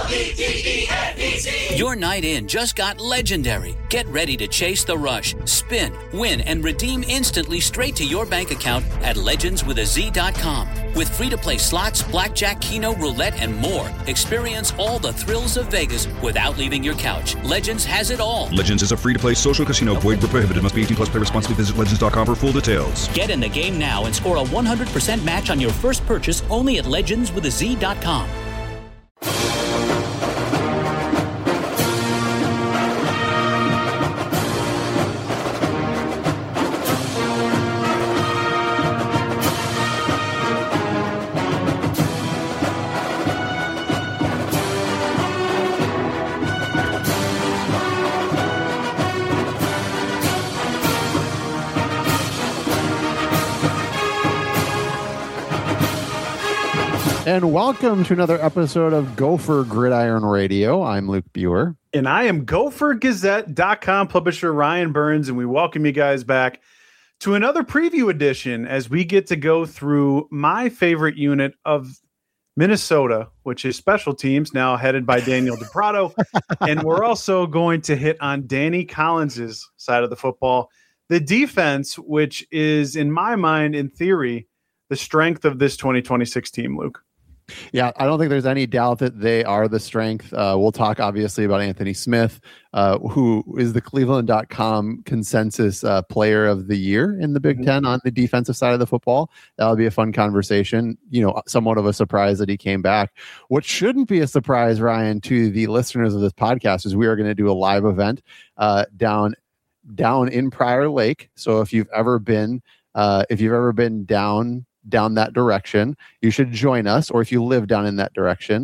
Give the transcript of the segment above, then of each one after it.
L-E-G-E-N-E-Z. Your night in just got legendary. Get ready to chase the rush, spin, win, and redeem instantly straight to your bank account at legendswithaz.com. With free-to-play slots, blackjack, keno, roulette, and more. Experience all the thrills of Vegas without leaving your couch. Legends has it all. Legends is a free-to-play social casino. Void where prohibited. Must be 18 plus. Play responsibly. Visit legends.com for full details. Get in the game now and score a 100% match on your first purchase only at legendswithaz.com. And welcome to another episode of Gopher Gridiron Radio. I'm Luke Buer. And I am GopherGazette.com publisher Ryan Burns, and we welcome you guys back to another preview edition as we get to go through my favorite unit of Minnesota, which is special teams, now headed by Daniel DePrado. And we're also going to hit on Danny Collins's side of the football, the defense, which is, in my mind, in theory, the strength of this 2026 team, Luke. Yeah, I don't think there's any doubt that they are the strength. We'll talk obviously about Anthony Smith, who is the Cleveland.com consensus player of the year in the Big Ten on the defensive side of the football. That'll be a fun conversation. You know, somewhat of a surprise that he came back. What shouldn't be a surprise, Ryan, to the listeners of this podcast is we are going to do a live event down in Prior Lake. So if you've ever been down that direction, you should join us, or if you live down in that direction.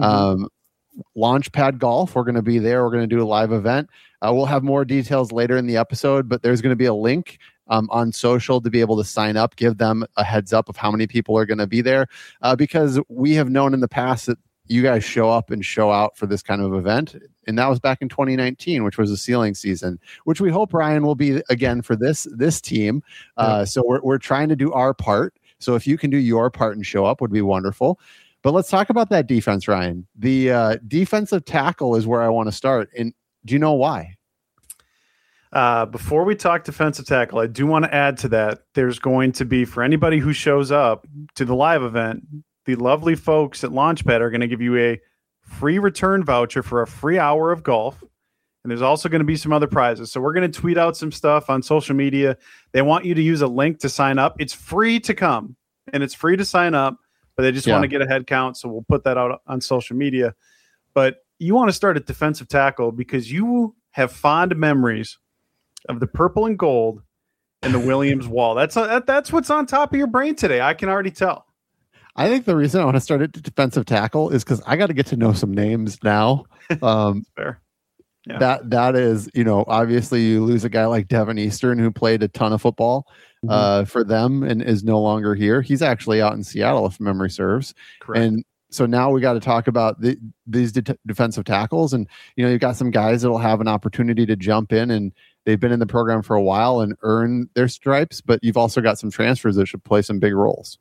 Launchpad Golf, we're going to be there. We're going to do a live event. We'll have more details later in the episode, but there's going to be a link on social to be able to sign up, give them a heads up of how many people are going to be there, because we have known in the past that you guys show up and show out for this kind of event. And that was back in 2019, which was a ceiling season, which we hope Ryan will be again for this team. So we're trying to do our part. So if you can do your part and show up, would be wonderful. But let's talk about that defense, Ryan. The defensive tackle is where I want to start. And do you know why? Before we talk defensive tackle, I do want to add to that. There's going to be, for anybody who shows up to the live event, the lovely folks at Launchpad are going to give you a free return voucher for a free hour of golf. And there's also going to be some other prizes. So we're going to tweet out some stuff on social media. They want you to use a link to sign up. It's free to come and it's free to sign up, but they just want to get a head count. So we'll put that out on social media. But you want to start at defensive tackle because you have fond memories of the purple and gold and the Williams wall. That's what's on top of your brain today. I can already tell. I think the reason I want to start at defensive tackle is because I got to get to know some names now. Fair. Yeah. That is, you know, obviously you lose a guy like Devin Eastern who played a ton of football for them and is no longer here. He's actually out in Seattle, if memory serves. Correct. And so now we got to talk about these defensive tackles. And, you know, you've got some guys that will have an opportunity to jump in and they've been in the program for a while and earn their stripes, but you've also got some transfers that should play some big roles.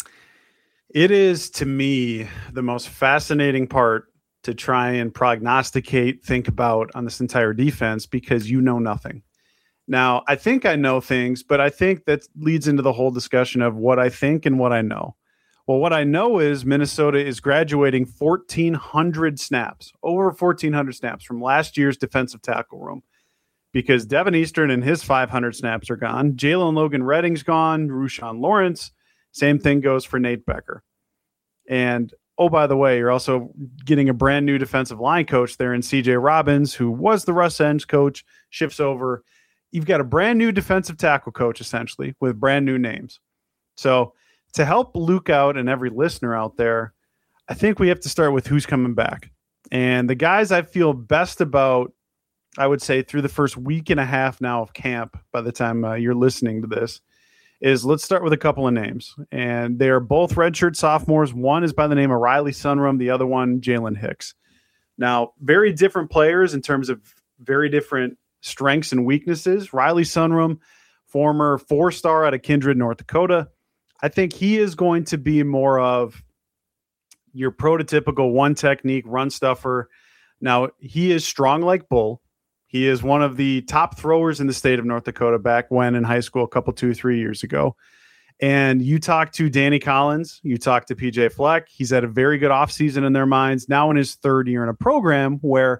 It is, to me, the most fascinating part to try and prognosticate, think about on this entire defense because you know nothing. Now, I think I know things, but I think that leads into the whole discussion of what I think and what I know. Well, what I know is Minnesota is graduating 1,400 snaps, over 1,400 snaps from last year's defensive tackle room because Devin Eastern and his 500 snaps are gone. Jalen Logan Redding's gone. Rushawn Lawrence. Same thing goes for Nate Becker. And oh, by the way, you're also getting a brand new defensive line coach there in CJ Robbins, who was the Russ Edge coach, shifts over. You've got a brand new defensive tackle coach, essentially, with brand new names. So to help Luke out and every listener out there, I think we have to start with who's coming back. And the guys I feel best about, I would say, through the first week and a half now of camp, by the time you're listening to this, is let's start with a couple of names. And they're both redshirt sophomores. One is by the name of Riley Sunrum. The other one, Jalen Hicks. Now, very different players in terms of very different strengths and weaknesses. Riley Sunrum, former 4-star out of Kindred, North Dakota. I think he is going to be more of your prototypical one technique run stuffer. Now, he is strong like bull. He is one of the top throwers in the state of North Dakota back when in high school, 2-3 years ago. And you talk to Danny Collins, you talk to PJ Fleck. He's had a very good offseason in their minds, now in his third year in a program where,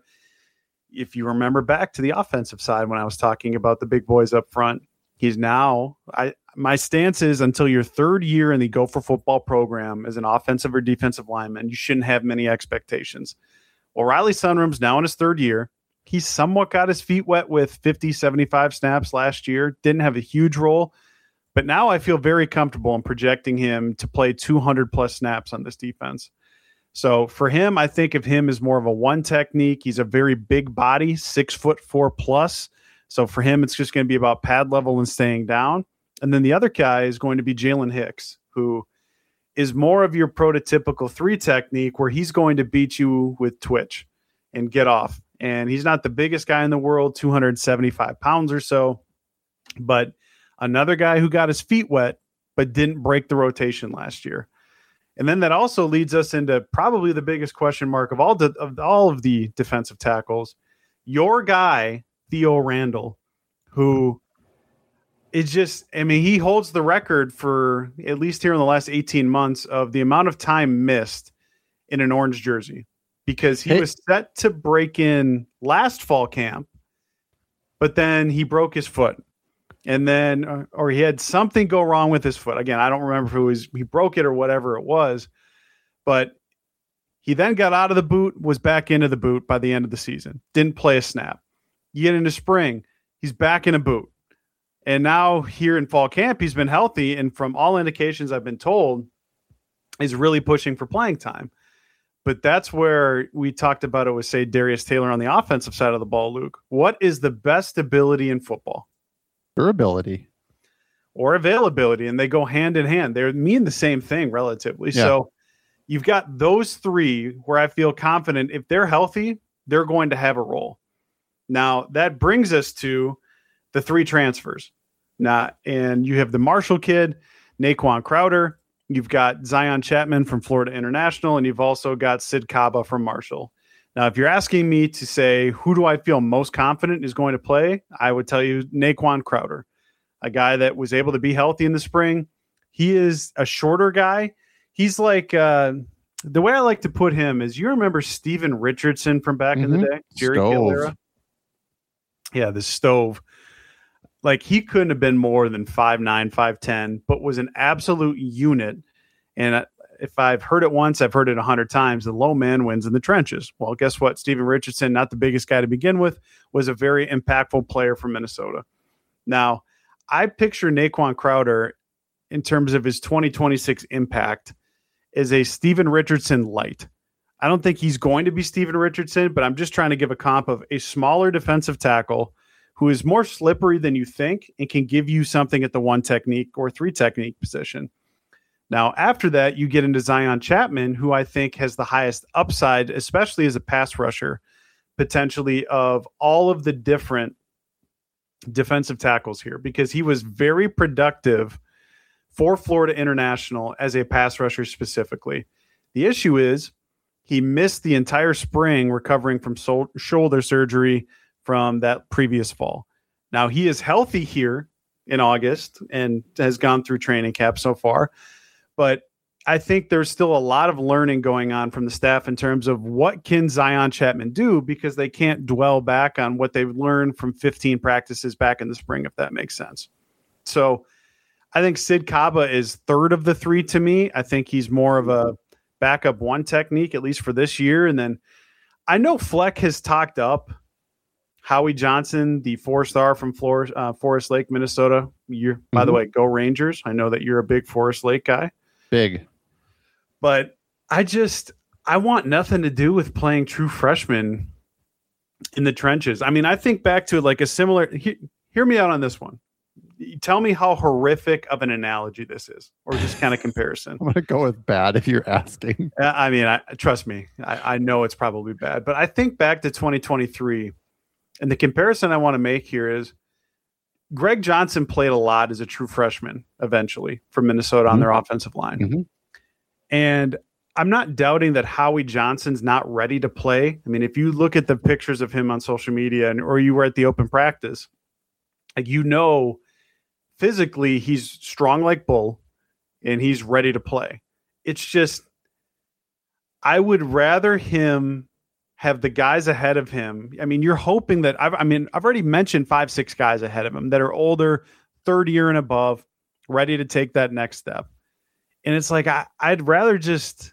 if you remember back to the offensive side when I was talking about the big boys up front, he's now, my stance is until your third year in the Gopher football program as an offensive or defensive lineman, you shouldn't have many expectations. Well, Riley Sunrum's now in his third year. He somewhat got his feet wet with 50, 75 snaps last year. Didn't have a huge role. But now I feel very comfortable in projecting him to play 200-plus snaps on this defense. So for him, I think of him as more of a one technique. He's a very big body, 6'4+. So for him, it's just going to be about pad level and staying down. And then the other guy is going to be Jalen Hicks, who is more of your prototypical 3 technique where he's going to beat you with twitch and get off. And he's not the biggest guy in the world, 275 pounds or so, but another guy who got his feet wet but didn't break the rotation last year. And then that also leads us into probably the biggest question mark of all of the defensive tackles. Your guy, Theo Randall, who is just, I mean, he holds the record for, at least here in the last 18 months, of the amount of time missed in an orange jersey, because he was set to break in last fall camp, but then he broke his foot. And then, or he had something go wrong with his foot. Again, I don't remember if it was he broke it or whatever it was, but he then got out of the boot, was back into the boot by the end of the season. Didn't play a snap. You get into spring, he's back in a boot. And now here in fall camp, he's been healthy. And from all indications I've been told, is really pushing for playing time. But that's where we talked about it with, say, Darius Taylor on the offensive side of the ball, Luke. What is the best ability in football? Durability. Or availability, and they go hand in hand. They mean the same thing relatively. Yeah. So you've got those 3 where I feel confident if they're healthy, they're going to have a role. Now, that brings us to the 3 transfers. Now, and you have the Marshall kid, Naquan Crowder. You've got Zion Chapman from Florida International, and you've also got Sid Kaba from Marshall. Now, if you're asking me to say who do I feel most confident is going to play, I would tell you Naquan Crowder, a guy that was able to be healthy in the spring. He is a shorter guy. He's like the way I like to put him is, you remember Steven Richardson from back in the day? Jerry Gill era? Yeah, the stove. Like, he couldn't have been more than 5'9", 5'10", but was an absolute unit. And if I've heard it once, I've heard it 100 times. The low man wins in the trenches. Well, guess what? Steven Richardson, not the biggest guy to begin with, was a very impactful player for Minnesota. Now, I picture Naquan Crowder in terms of his 2026 impact as a Steven Richardson light. I don't think he's going to be Steven Richardson, but I'm just trying to give a comp of a smaller defensive tackle who is more slippery than you think and can give you something at the 1 technique or 3 technique position. Now, after that, you get into Zion Chapman, who I think has the highest upside, especially as a pass rusher, potentially, of all of the different defensive tackles here, because he was very productive for Florida International as a pass rusher specifically. The issue is he missed the entire spring recovering from shoulder surgery from that previous fall. Now, he is healthy here in August and has gone through training camp so far. But I think there's still a lot of learning going on from the staff in terms of what can Zion Chapman do, because they can't dwell back on what they've learned from 15 practices back in the spring, if that makes sense. So I think Sid Kaba is third of the 3 to me. I think he's more of a backup 1 technique, at least for this year. And then I know Fleck has talked up Howie Johnson, the 4-star from Forest Lake, Minnesota. By the way, go Rangers. I know that you're a big Forest Lake guy. Big. But I want nothing to do with playing true freshmen in the trenches. I mean, I think back to like a similar, hear me out on this one. Tell me how horrific of an analogy this is, or just kind of comparison. I'm going to go with bad if you're asking. I mean, trust me, I know it's probably bad, but I think back to 2023, and the comparison I want to make here is Greg Johnson played a lot as a true freshman eventually for Minnesota on their offensive line. And I'm not doubting that Howie Johnson's not ready to play. I mean, if you look at the pictures of him on social media or you were at the open practice, like, physically he's strong like bull and he's ready to play. It's just, I would rather him have the guys ahead of him. I mean, you're hoping that I've already mentioned 5-6 guys ahead of him that are older, third year and above, ready to take that next step. And it's like, I'd rather just,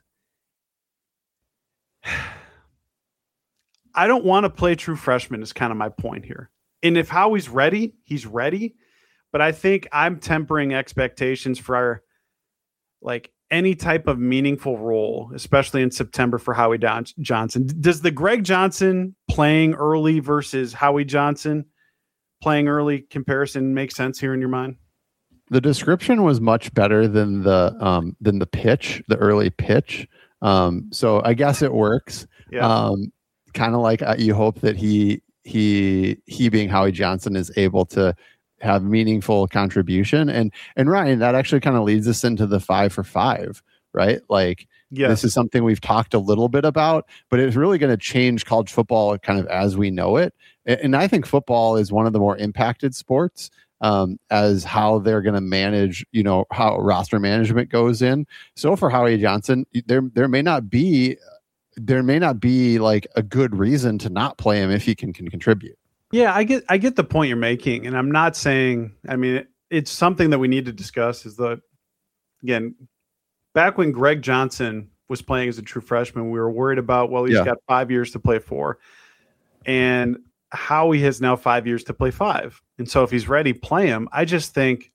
I don't want to play true freshman is kind of my point here. And if Howie's ready, he's ready. But I think I'm tempering expectations for like any type of meaningful role, especially in September for Howie Johnson. Does the Greg Johnson playing early versus Howie Johnson playing early comparison make sense here in your mind? The description was much better than the pitch, the early pitch. So I guess it works. Yeah. Kind of like you hope that he being Howie Johnson is able to have meaningful contribution. And Ryan, that actually kind of leads us into the 5 for 5, right? Like, yes. This is something we've talked a little bit about, but it's really going to change college football kind of as we know it. And I think football is one of the more impacted sports as how they're going to manage, how roster management goes in. So for Howie Johnson, there may not be like a good reason to not play him if he can contribute. Yeah, I get the point you're making, and I'm not saying. I mean, it's something that we need to discuss. Is that, again, back when Greg Johnson was playing as a true freshman, we were worried about, well, he's got 5 years to play 4, and Howie has now 5 years to play 5, and so if he's ready, play him. I just think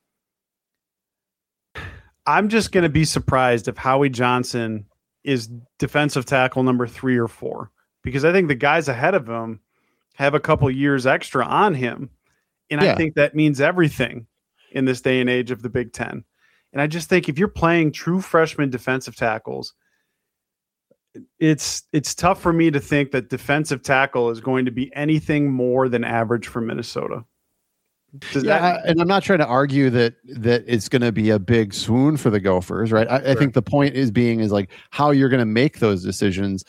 I'm just going to be surprised if Howie Johnson is defensive tackle number 3 or 4, because I think the guys ahead of him have a couple years extra on him. And I think that means everything in this day and age of the Big Ten. And I just think if you're playing true freshman defensive tackles, it's tough for me to think that defensive tackle is going to be anything more than average for Minnesota. And I'm not trying to argue that it's going to be a big swoon for the Gophers, right? I think the point is like how you're going to make those decisions.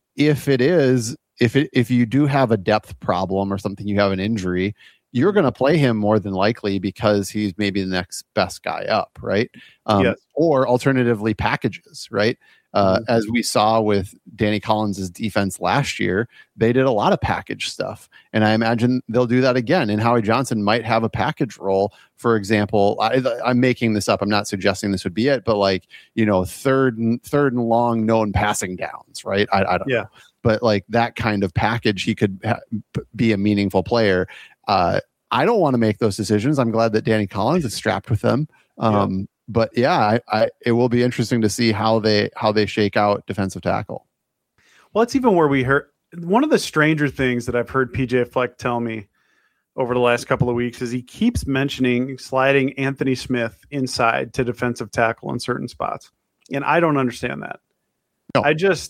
If you do have a depth problem or something, you have an injury, you're going to play him more than likely because he's maybe the next best guy up, right? Or alternatively packages, right? As we saw with Danny Collins' defense last year, they did a lot of package stuff. And I imagine they'll do that again. And Howie Johnson might have a package role. For example, I'm making this up. I'm not suggesting this would be it, but like, third and long known passing downs, right? I don't know. But like that kind of package, he could be a meaningful player. I don't want to make those decisions. I'm glad that Danny Collins is strapped with them. But it will be interesting to see how they shake out defensive tackle. Well, it's even where we heard one of the stranger things that I've heard PJ Fleck tell me over the last couple of weeks is he keeps mentioning sliding Anthony Smith inside to defensive tackle in certain spots. And I don't understand that. No.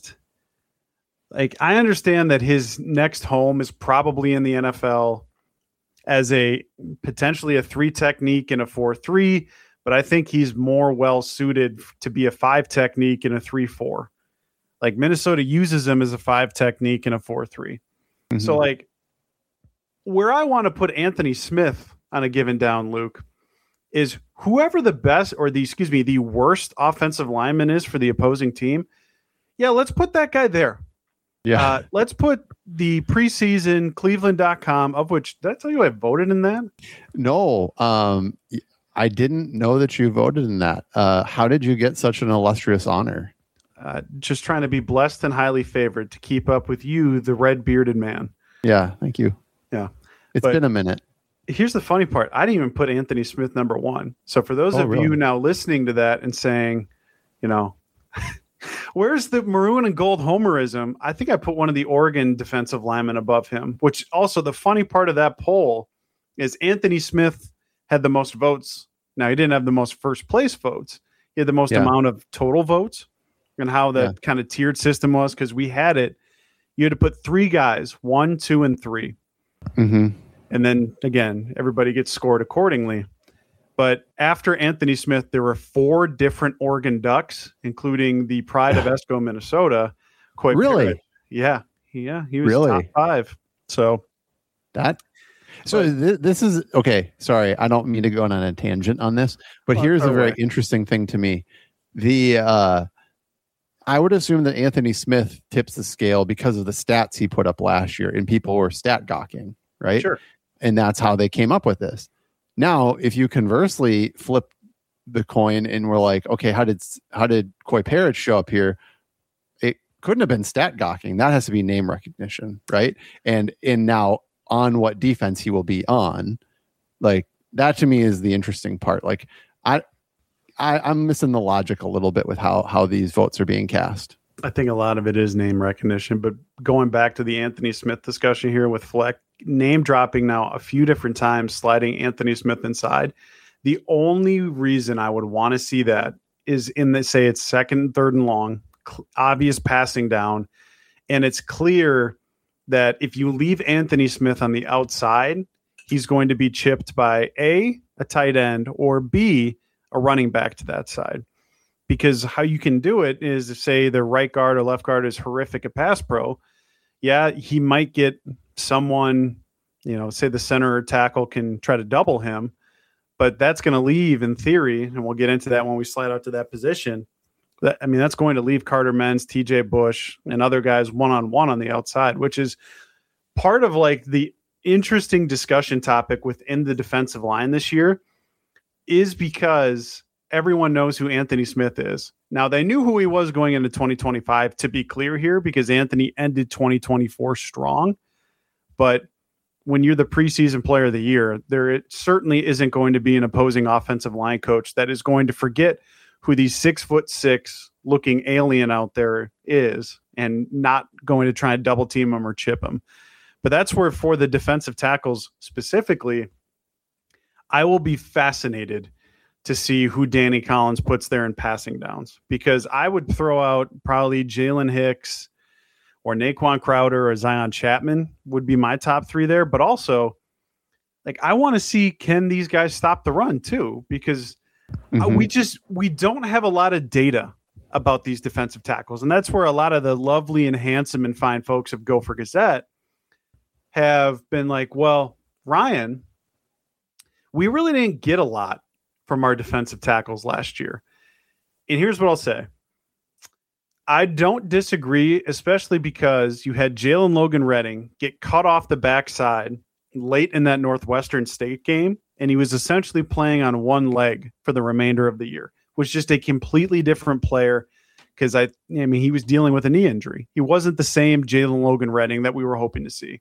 I understand that his next home is probably in the NFL as potentially a 3 technique and a 4-3, but I think he's more well suited to be a 5 technique and a 3-4. Like Minnesota uses him as a 5 technique and a 4-3. Mm-hmm. So like where I want to put Anthony Smith on a given down, Luke, is whoever the best or the worst offensive lineman is for the opposing team. Yeah, let's put that guy there. Yeah. Let's put the preseason Cleveland.com, of which, did I tell you I voted in that? No. I didn't know that you voted in that. How did you get such an illustrious honor? Just trying to be blessed and highly favored to keep up with you, the red bearded man. Yeah. Thank you. Yeah. It's been a minute. Here's the funny part. I didn't even put Anthony Smith number 1. So for those of you now listening to that and saying, where's the maroon and gold homerism? I think I put one of the Oregon defensive linemen above him, which also the funny part of that poll is Anthony Smith had the most votes. Now, he didn't have the most first place votes. He had the most amount of total votes, and how that kind of tiered system was, because we had it. You had to put 3 guys, 1, 2, and 3. Mm-hmm. And then, again, everybody gets scored accordingly. But after Anthony Smith, there were 4 different Oregon Ducks, including the pride of Esco, Minnesota. Really? Parrott. Yeah. He was Really? top 5. So this is okay. Sorry, I don't mean to go on a tangent on this, but here's a very interesting thing to me. I would assume that Anthony Smith tips the scale because of the stats he put up last year, and people were stat gawking, right? Sure. And that's how they came up with this. Now, if you conversely flip the coin and we're like, okay, how did Coy Parrott show up here? It couldn't have been stat gawking. That has to be name recognition, right? And now on what defense he will be on, like that to me is the interesting part. Like I'm missing the logic a little bit with how these votes are being cast. I think a lot of it is name recognition, but going back to the Anthony Smith discussion here with Fleck, name dropping now a few different times, sliding Anthony Smith inside. The only reason I would want to see that is in the, say it's 2nd, 3rd and long, obvious passing down. And it's clear that if you leave Anthony Smith on the outside, he's going to be chipped by A, a tight end, or B, a running back to that side. Because how you can do it is to say the right guard or left guard is horrific at pass pro. Yeah, he might get someone, say the center or tackle can try to double him, but that's going to leave, in theory, and we'll get into that when we slide out to that position. That's going to leave Carter Menz, TJ Bush, and other guys one-on-one on the outside, which is part of like the interesting discussion topic within the defensive line this year, is because everyone knows who Anthony Smith is. Now, they knew who he was going into 2025, to be clear here, because Anthony ended 2024 strong. But when you're the preseason player of the year, it certainly isn't going to be an opposing offensive line coach that is going to forget who the 6'6" looking alien out there is and not going to try and double team him or chip him. But that's where, for the defensive tackles specifically, I will be fascinated to see who Danny Collins puts there in passing downs, because I would throw out probably Jalen Hicks or Naquan Crowder or Zion Chapman would be my top 3 there. But also, like, I want to see, can these guys stop the run too? Because we don't have a lot of data about these defensive tackles. And that's where a lot of the lovely and handsome and fine folks of Gopher Gazette have been like, well, Ryan, we really didn't get a lot from our defensive tackles last year. And here's what I'll say. I don't disagree, especially because you had Jalen Logan Redding get cut off the backside late in that Northwestern State game, and he was essentially playing on one leg for the remainder of the year. Was just a completely different player, because he was dealing with a knee injury. He wasn't the same Jalen Logan Redding that we were hoping to see.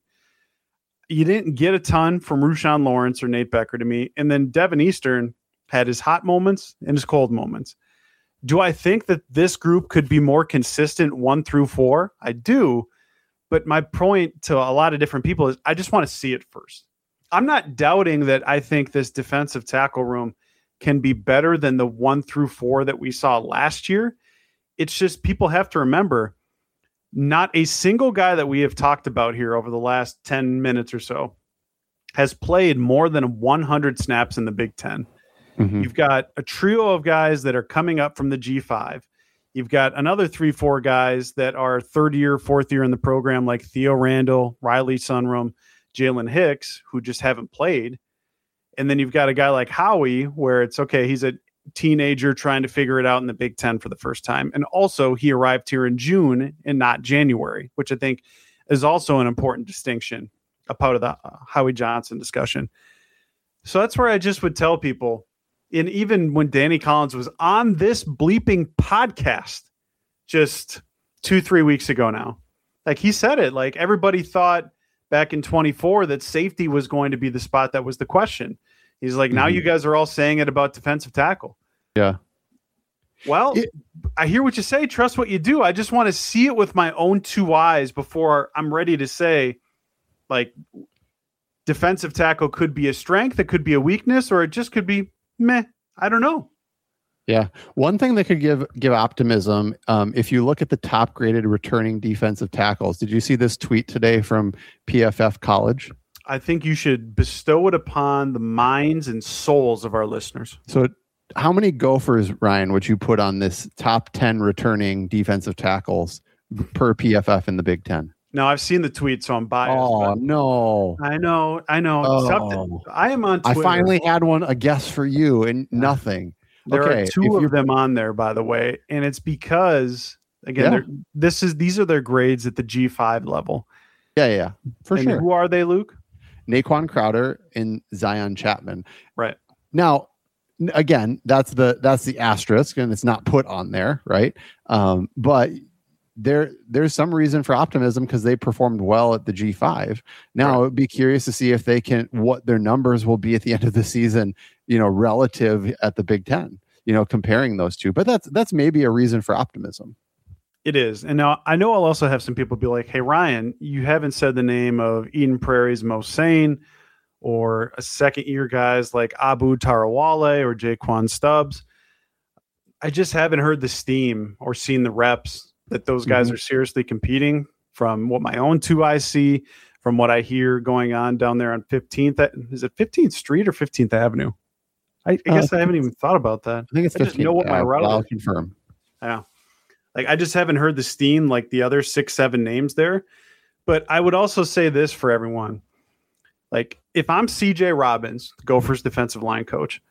You didn't get a ton from Rushawn Lawrence or Nate Becker to me, and then Devin Eastern had his hot moments and his cold moments. Do I think that this group could be more consistent 1 through 4? I do. But my point to a lot of different people is I just want to see it first. I'm not doubting that I think this defensive tackle room can be better than the 1 through 4 that we saw last year. It's just people have to remember, not a single guy that we have talked about here over the last 10 minutes or so has played more than 100 snaps in the Big Ten. Mm-hmm. You've got a trio of guys that are coming up from the G5. You've got another 3-4 guys that are 3rd year, 4th year in the program, like Theo Randall, Riley Sunrum, Jalen Hicks, who just haven't played. And then you've got a guy like Howie, where it's okay, he's a teenager trying to figure it out in the Big Ten for the first time. And also he arrived here in June and not January, which I think is also an important distinction, a part of the Howie Johnson discussion. So that's where I just would tell people, and even when Danny Collins was on this bleeping podcast just 2-3 weeks ago now, like he said it, like everybody thought back in 24 that safety was going to be the spot that was the question. He's like, now you guys are all saying it about defensive tackle. Yeah. Well, I hear what you say. Trust what you do. I just want to see it with my own 2 eyes before I'm ready to say, like, defensive tackle could be a strength, it could be a weakness, or it just could be meh. I don't know. Yeah. One thing that could give optimism, if you look at the top graded returning defensive tackles, did you see this tweet today from PFF College? I think you should bestow it upon the minds and souls of our listeners. So how many Gophers, Ryan, would you put on this top 10 returning defensive tackles per PFF in the Big Ten? Now, I've seen the tweet, so I'm biased. Oh, no. I know. Oh. I am on Twitter. I finally had a guess for you and nothing. There are two of them on there, by the way, and it's because, again, these are their grades at the G5 level. Yeah, for and sure. Who are they, Luke? Naquan Crowder and Zion Chapman. Right. Now, again, that's the asterisk, and it's not put on there, right? But there's some reason for optimism because they performed well at the G5. Now, I'd be curious to see if they what their numbers will be at the end of the season, relative at the Big Ten, comparing those two. But that's maybe a reason for optimism. It is. And now I know I'll also have some people be like, hey, Ryan, you haven't said the name of Eden Prairie's Mo Sane or a second-year guys like Abu Tarawale or Jaquan Stubbs. I just haven't heard the steam or seen the reps that those guys are seriously competing from what my own two eyes see, from what I hear going on down there on 15th. Is it 15th Street or 15th Avenue? I guess I haven't even thought about that. I think it's 15th. I just know what my route is. I'll confirm. Yeah. I just haven't heard the steam like the other 6-7 names there. But I would also say this for everyone. If I'm CJ Robbins, Gophers defensive line coach,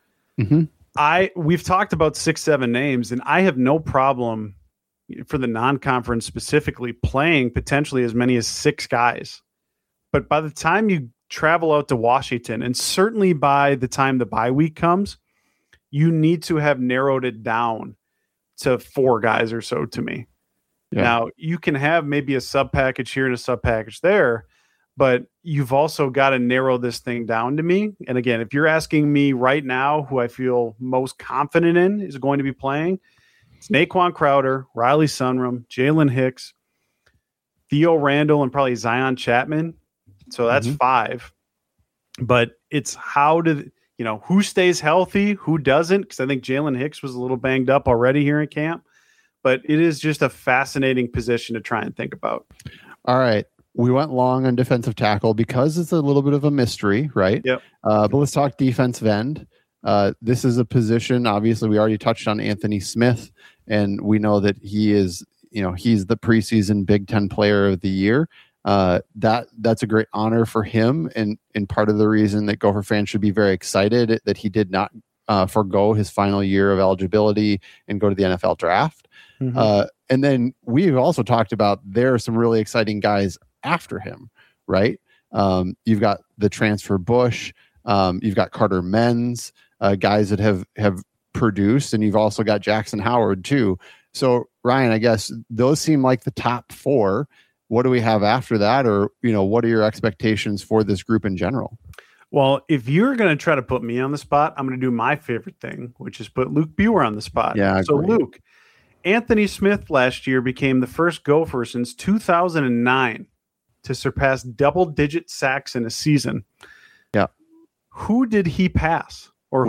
we've talked about 6-7 names, and I have no problem for the non-conference specifically playing potentially as many as 6 guys. But by the time you travel out to Washington, and certainly by the time the bye week comes, you need to have narrowed it down to 4 guys or so to me. Yeah. Now, you can have maybe a sub package here and a sub package there, but you've also got to narrow this thing down to me. And again, if you're asking me right now who I feel most confident in is going to be playing, it's Naquan Crowder, Riley Sunrum, Jalen Hicks, Theo Randall, and probably Zion Chapman. So that's 5. But it's who stays healthy, who doesn't, because I think Jalen Hicks was a little banged up already here in camp. But it is just a fascinating position to try and think about. All right. We went long on defensive tackle because it's a little bit of a mystery, right? Yep. But let's talk defensive end. This is a position, obviously, we already touched on Anthony Smith, and we know that he is, he's the preseason Big Ten Player of the Year. That's a great honor for him, and part of the reason that Gopher fans should be very excited that he did not forego his final year of eligibility and go to the NFL draft. And then we've also talked about there are some really exciting guys after him, right? You've got the transfer Bush, you've got Carter Menz, guys that have produced, and you've also got Jackson Howard too. So Ryan, I guess those seem like the top 4. What do we have after that? Or, what are your expectations for this group in general? Well, if you're going to try to put me on the spot, I'm going to do my favorite thing, which is put Luke Buer on the spot. Yeah. So Luke, Anthony Smith last year became the first Gopher since 2009 to surpass double-digit sacks in a season. Yeah. Who did he pass? Or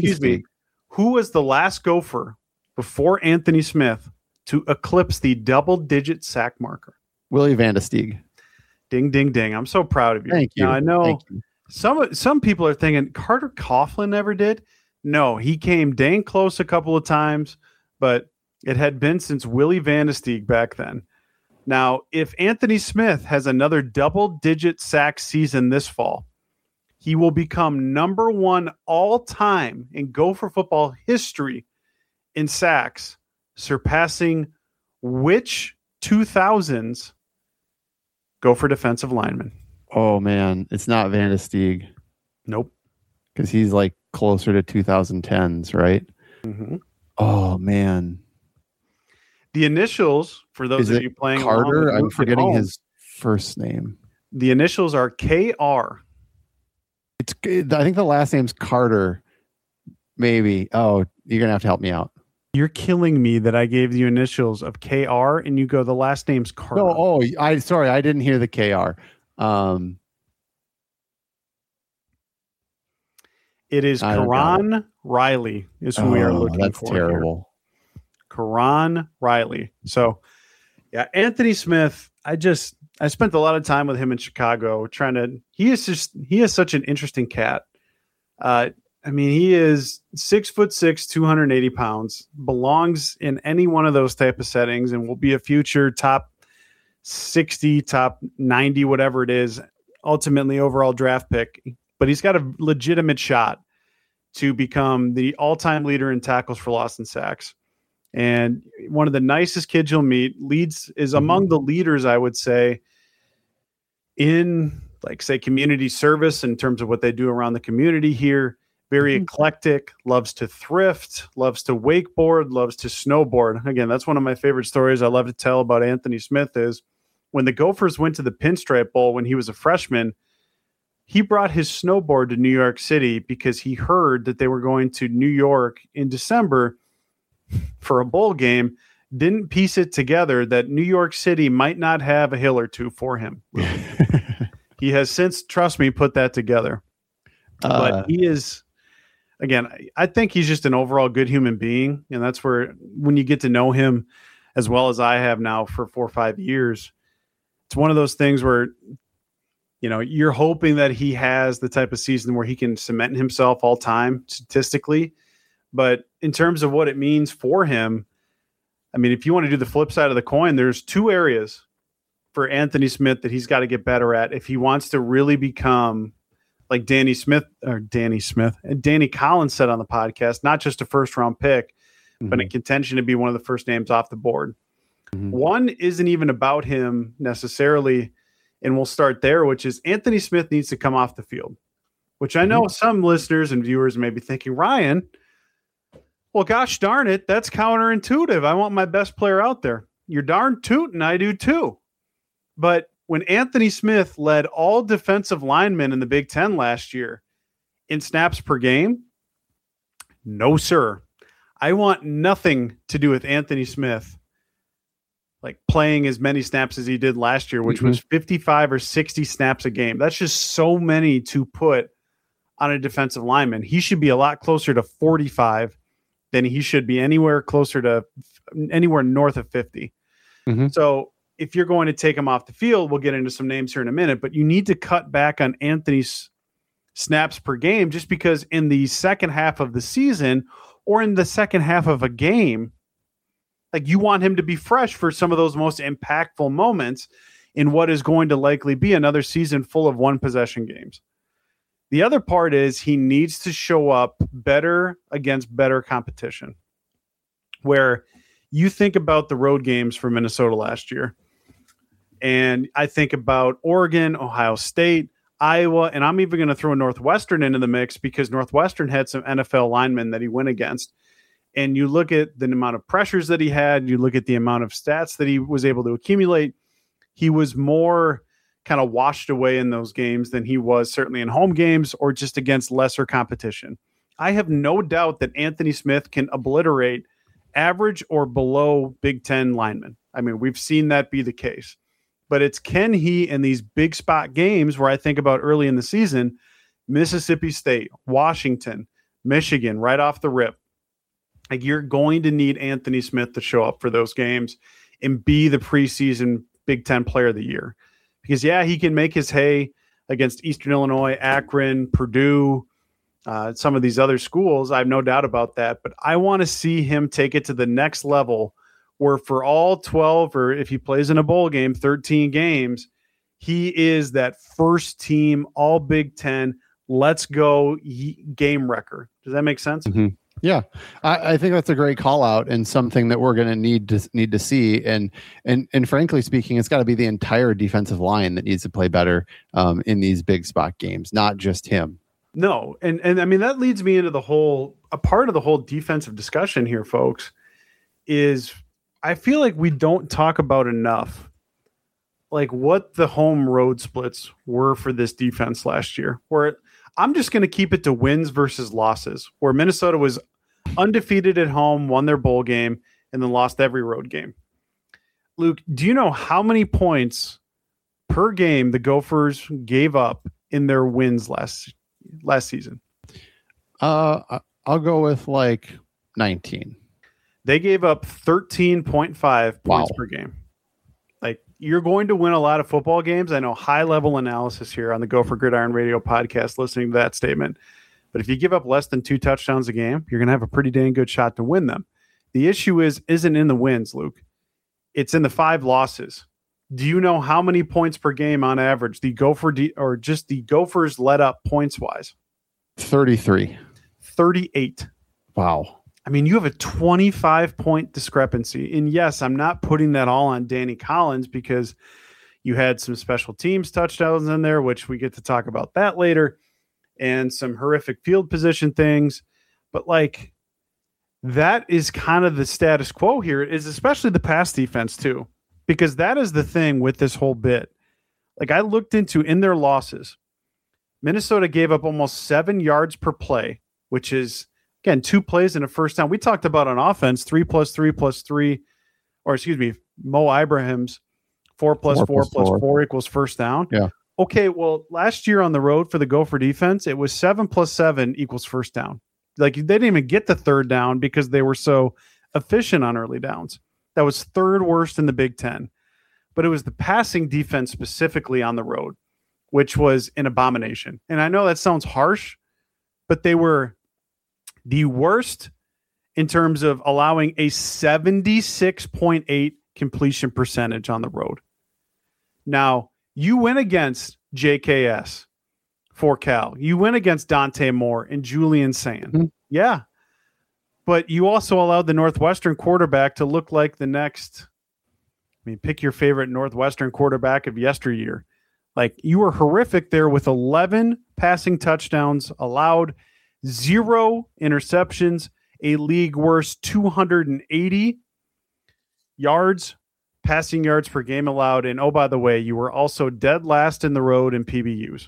who was the last Gopher before Anthony Smith to eclipse the double-digit sack marker? Willie Vandestieg. Ding, ding, ding. I'm so proud of you. Thank you. Now, I know some people are thinking Carter Coughlin never did. No, he came dang close a couple of times, but it had been since Willie Vandestieg back then. Now, if Anthony Smith has another double-digit sack season this fall, he will become number 1 all-time in Gopher football history in sacks, surpassing which 2000s Gopher defensive lineman? Oh, man. It's not Vandestieg. Nope. Because he's like closer to 2010s, right? Oh, man. The initials, for those of you playing Carter, I'm forgetting his first name. The initials are KR. I think the last name's Carter. Maybe. Oh, you're going to have to help me out. You're killing me that I gave you initials of KR and you go, the last name's Carter. No, sorry, I didn't hear the KR. It is Karan Riley is who we are looking for. That's terrible. Karan Riley. So, yeah, Anthony Smith, I spent a lot of time with him in Chicago he is such an interesting cat. He is 6'6", 280 pounds, belongs in any one of those type of settings and will be a future top 60, top 90, whatever it is, ultimately overall draft pick. But he's got a legitimate shot to become the all-time leader in tackles for loss and sacks. And one of the nicest kids you'll meet, is among the leaders, I would say, in community service in terms of what they do around the community here. Very eclectic, loves to thrift, loves to wakeboard, loves to snowboard. Again, that's one of my favorite stories I love to tell about Anthony Smith is when the Gophers went to the Pinstripe Bowl when he was a freshman, he brought his snowboard to New York City because he heard that they were going to New York in December for a bowl game, didn't piece it together that New York City might not have a hill or two for him. He has since, trust me, put that together. But he is, again, I think he's just an overall good human being. And that's where, when you get to know him as well as I have now for 4 or 5 years, it's one of those things where, you're hoping that he has the type of season where he can cement himself all time statistically. But in terms of what it means for him, if you want to do the flip side of the coin, there's 2 areas for Anthony Smith that he's got to get better at if he wants to really become like Danny Collins said on the podcast, not just a first-round pick, but in contention to be one of the first names off the board. One isn't even about him necessarily, and we'll start there, which is Anthony Smith needs to come off the field, which I know some listeners and viewers may be thinking, Ryan, well, gosh darn it, that's counterintuitive. I want my best player out there. You're darn tootin', I do too. But when Anthony Smith led all defensive linemen in the Big Ten last year in snaps per game, no, sir. I want nothing to do with Anthony Smith playing as many snaps as he did last year, which was 55 or 60 snaps a game. That's just so many to put on a defensive lineman. He should be a lot closer to 45 than he should be anywhere north of 50. So if you're going to take him off the field, we'll get into some names here in a minute, but you need to cut back on Anthony's snaps per game just because in the second half of the season or in the second half of a game, you want him to be fresh for some of those most impactful moments in what is going to likely be another season full of one-possession games. The other part is he needs to show up better against better competition. Where you think about the road games for Minnesota last year, and I think about Oregon, Ohio State, Iowa, and I'm even going to throw Northwestern into the mix because Northwestern had some NFL linemen that he went against. And you look at the amount of pressures that he had, you look at the amount of stats that he was able to accumulate, he was more kind of washed away in those games than he was certainly in home games or just against lesser competition. I have no doubt that Anthony Smith can obliterate average or below Big Ten linemen. We've seen that be the case. But it's can he in these big spot games where I think about early in the season, Mississippi State, Washington, Michigan, right off the rip. You're going to need Anthony Smith to show up for those games and be the preseason Big Ten Player of the Year. Because, he can make his hay against Eastern Illinois, Akron, Purdue, some of these other schools. I have no doubt about that. But I want to see him take it to the next level where for all 12, or if he plays in a bowl game, 13 games, he is that first team, all Big Ten, let's go game wrecker. Does that make sense? Yeah, I think that's a great call out and something that we're going to need to see. And frankly speaking, it's got to be the entire defensive line that needs to play better in these big spot games, not just him. No, and that leads me into a part of the whole defensive discussion here, folks, is I feel like we don't talk about enough what the home road splits were for this defense last year, where I'm just going to keep it to wins versus losses, where Minnesota was undefeated at home, won their bowl game, and then lost every road game. Luke, do you know how many points per game the Gophers gave up in their wins last season? I'll go with 19. They gave up 13.5 points per game. you're going to win a lot of football games. I know high level analysis here on the Go for Gridiron Radio podcast, listening to that statement. But if you give up less than 2 touchdowns a game, you're going to have a pretty dang good shot to win them. The issue isn't in the wins, Luke. It's in the 5 losses. Do you know how many points per game on average the Gophers let up points wise? 33. 38. Wow. I mean, you have a 25-point discrepancy. And yes, I'm not putting that all on Danny Collins because you had some special teams touchdowns in there, which we get to talk about that later, and some horrific field position things. But like, that is kind of the status quo here, is especially the pass defense too, because that is the thing with this whole bit. Like, I looked into in their losses, Minnesota gave up almost 7 yards per play, which is, again, 2 plays and a first down. We talked about on offense, 3+3+3, or excuse me, Mo Ibrahim's 4+4+4 equals first down. Yeah. Okay, well, last year on the road for the Gopher defense, it was 7+7 equals first down. Like, they didn't even get the third down because they were so efficient on early downs. That was 3rd worst in the Big Ten. But it was the passing defense specifically on the road, which was an abomination. And I know that sounds harsh, but they were the worst in terms of allowing a 76.8 completion percentage on the road. Now, you went against JKS for Cal. You went against Dante Moore and Julian Sand. Mm-hmm. Yeah. But you also allowed the Northwestern quarterback to look like the next, pick your favorite Northwestern quarterback of yesteryear. Like, you were horrific there with 11 passing touchdowns allowed, 0 interceptions, a league worst 280 yards, passing yards per game allowed. And oh, by the way, you were also dead last in the road in PBUs.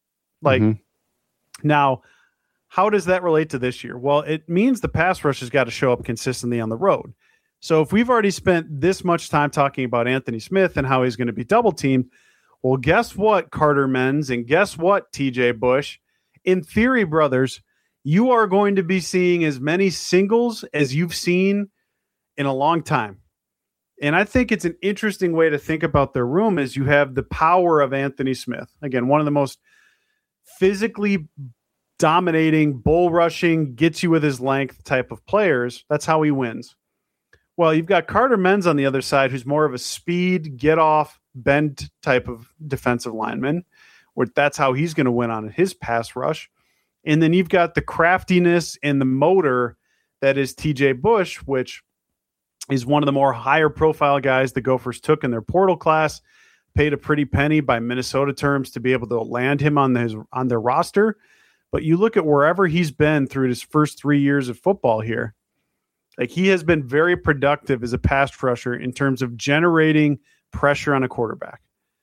Now, how does that relate to this year? Well, it means the pass rush has got to show up consistently on the road. So if we've already spent this much time talking about Anthony Smith and how he's going to be double teamed, well, guess what, Carter Menz, and guess what, TJ Bush? In theory, brothers, you are going to be seeing as many singles as you've seen in a long time. And I think it's an interesting way to think about their room is you have the power of Anthony Smith. Again, one of the most physically dominating, bull rushing, gets you with his length type of players. That's how he wins. Well, you've got Carter Menz on the other side, who's more of a speed, get off, bend type of defensive lineman, where that's how he's going to win on his pass rush. And then you've got the craftiness and the motor that is TJ Bush, which is one of the more higher profile guys the Gophers took in their portal class, paid a pretty penny by Minnesota terms to be able to land him on their roster. But you look at wherever he's been through his first 3 years of football here, like, he has been very productive as a pass rusher in terms of generating pressure on a quarterback.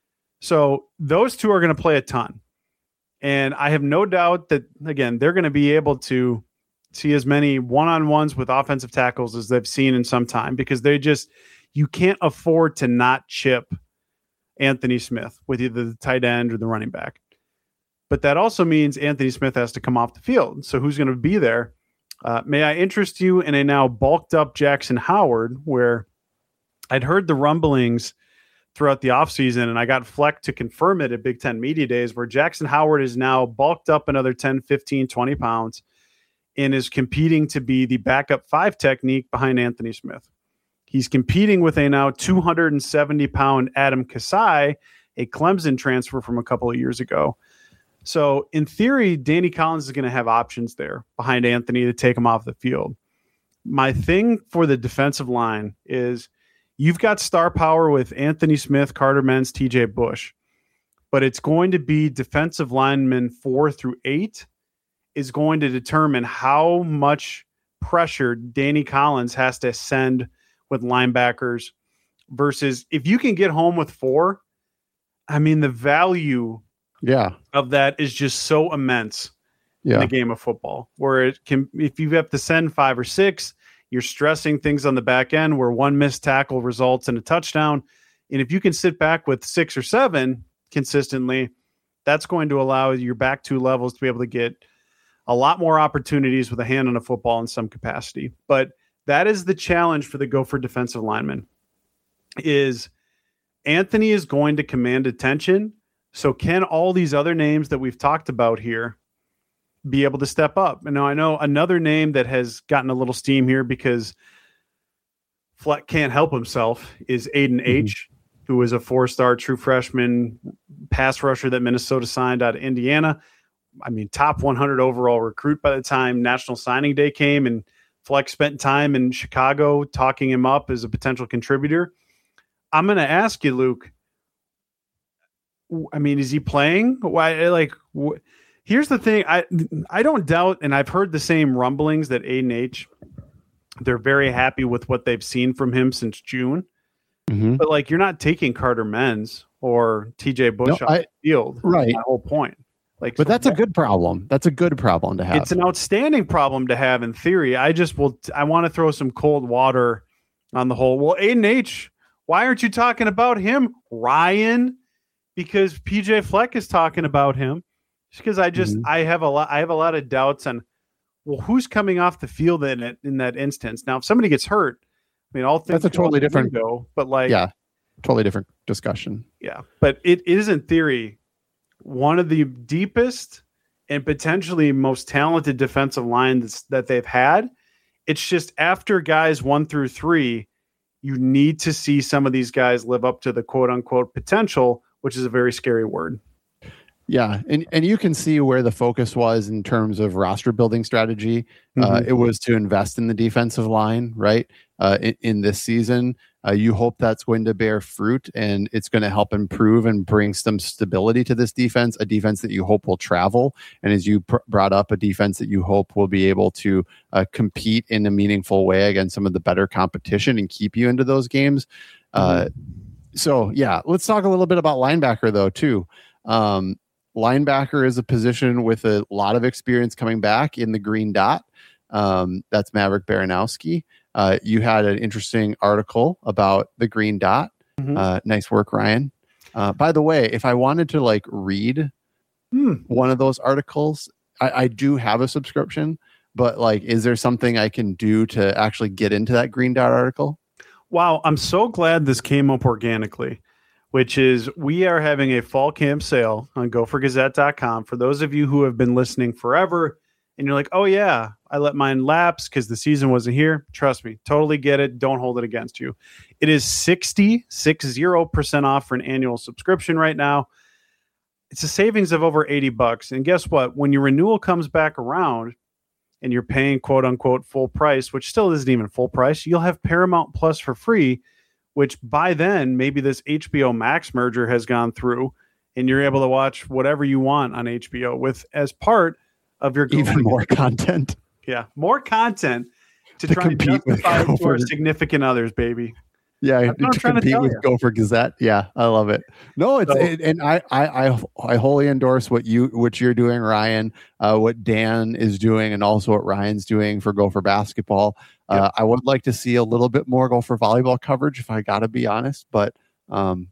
So those two are going to play a ton. And I have no doubt that, again, they're going to be able to see as many one-on-ones with offensive tackles as they've seen in some time, because you can't afford to not chip Anthony Smith with either the tight end or the running back. But that also means Anthony Smith has to come off the field. So who's going to be there? May I interest you in a now bulked up Jackson Howard, where I'd heard the rumblings throughout the offseason, and I got Fleck to confirm it at Big Ten Media Days, where Jackson Howard is now bulked up another 10, 15, 20 pounds and is competing to be the backup 5 technique behind Anthony Smith. He's competing with a now 270-pound Adam Kasai, a Clemson transfer from a couple of years ago. So in theory, Danny Collins is going to have options there behind Anthony to take him off the field. My thing for the defensive line is you've got star power with Anthony Smith, Carter Menz, TJ Bush, but it's going to be defensive linemen 4 through 8 is going to determine how much pressure Danny Collins has to send with linebackers versus if you can get home with 4, the value of that is just so immense in the game of football, where it can, if you have to send 5 or 6, you're stressing things on the back end where one missed tackle results in a touchdown. And if you can sit back with 6 or 7 consistently, that's going to allow your back 2 levels to be able to get a lot more opportunities with a hand on a football in some capacity. But that is the challenge for the Gopher defensive lineman, is Anthony is going to command attention. So can all these other names that we've talked about here be able to step up? And now I know another name that has gotten a little steam here because Fleck can't help himself is Aiden H., who is a 4-star true freshman pass rusher that Minnesota signed out of Indiana. I mean, top 100 overall recruit by the time National Signing Day came, and Fleck spent time in Chicago talking him up as a potential contributor. I'm going to ask you, Luke, I mean, is he playing? Why? Here's the thing. I don't doubt, and I've heard the same rumblings that Aiden H., they're very happy with what they've seen from him since June. But you're not taking Carter Menz or TJ Bush off the field. Right. My whole point. But that's a good problem. That's a good problem to have. It's an outstanding problem to have in theory. I want to throw some cold water on the whole. Well, Aiden H., why aren't you talking about him, Ryan? Because PJ Fleck is talking about him. Just because I have a lot of doubts on, well, who's coming off the field in that instance. Now, if somebody gets hurt, I mean, all things that's a totally different window, but totally different discussion. Yeah, but it is in theory one of the deepest and potentially most talented defensive lines that they've had. It's just after guys 1 through 3, you need to see some of these guys live up to the quote unquote potential, which is a very scary word. Yeah, and you can see where the focus was in terms of roster building strategy. It was to invest in the defensive line, right? In this season, you hope that's going to bear fruit, and it's going to help improve and bring some stability to this defense, a defense that you hope will travel. And as you brought up, a defense that you hope will be able to compete in a meaningful way against some of the better competition and keep you into those games. So, yeah, let's talk a little bit about linebacker, though, too. Linebacker is a position with a lot of experience coming back in the green dot. That's Maverick Baranowski. You had an interesting article about the green dot. Nice work, Ryan. By the way, if I wanted to read one of those articles, I do have a subscription, but is there something I can do to actually get into that green dot article? Wow. I'm so glad this came up organically, which is we are having a fall camp sale on gophergazette.com. For those of you who have been listening forever and you're like, oh yeah, I let mine lapse because the season wasn't here. Trust me, totally get it. Don't hold it against you. It is 60% off for an annual subscription right now. It's a savings of over $80. And guess what? When your renewal comes back around and you're paying quote unquote full price, which still isn't even full price, you'll have Paramount Plus for free, which by then, maybe this HBO Max merger has gone through and you're able to watch whatever you want on HBO with as part of your even more content. Yeah, more content to try and justify to our significant others, baby. Yeah, to compete with Gopher Gazette. Yeah, I love it. No, and I wholly endorse what you're doing, Ryan. What Dan is doing, and also what Ryan's doing for Gopher basketball. I would like to see a little bit more Gopher volleyball coverage, if I got to be honest. But I'll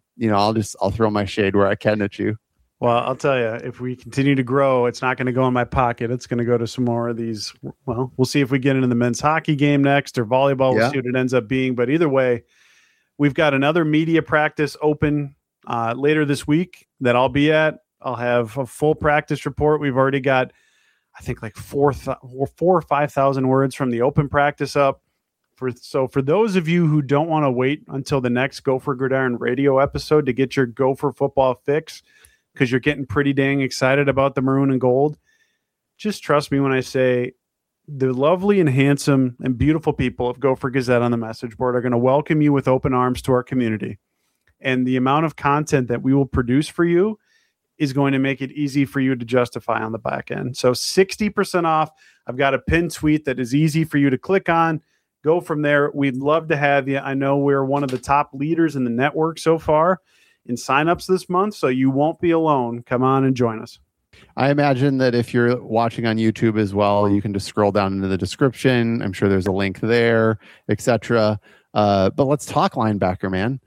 throw my shade where I can at you. Well, I'll tell you, if we continue to grow, it's not going to go in my pocket. It's going to go to some more of these. Well, we'll see if we get into the men's hockey game next or volleyball. We'll see what it ends up being. But either way, we've got another media practice open later this week that I'll be at. I'll have a full practice report. We've already got, I think, 4,000 or 5,000 words from the open practice up. So for those of you who don't want to wait until the next Gopher Gridiron radio episode to get your Gopher football fix, because you're getting pretty dang excited about the maroon and gold, just trust me when I say the lovely and handsome and beautiful people of Gopher Gazette on the message board are going to welcome you with open arms to our community. And the amount of content that we will produce for you is going to make it easy for you to justify on the back end. So 60% off. I've got a pinned tweet that is easy for you to click on. Go from there. We'd love to have you. I know we're one of the top leaders in the network so far in signups this month, so you won't be alone. Come on and join us. I imagine that if you're watching on YouTube as well, you can just scroll down into the description. I'm sure there's a link there, etc. But let's talk linebacker, man.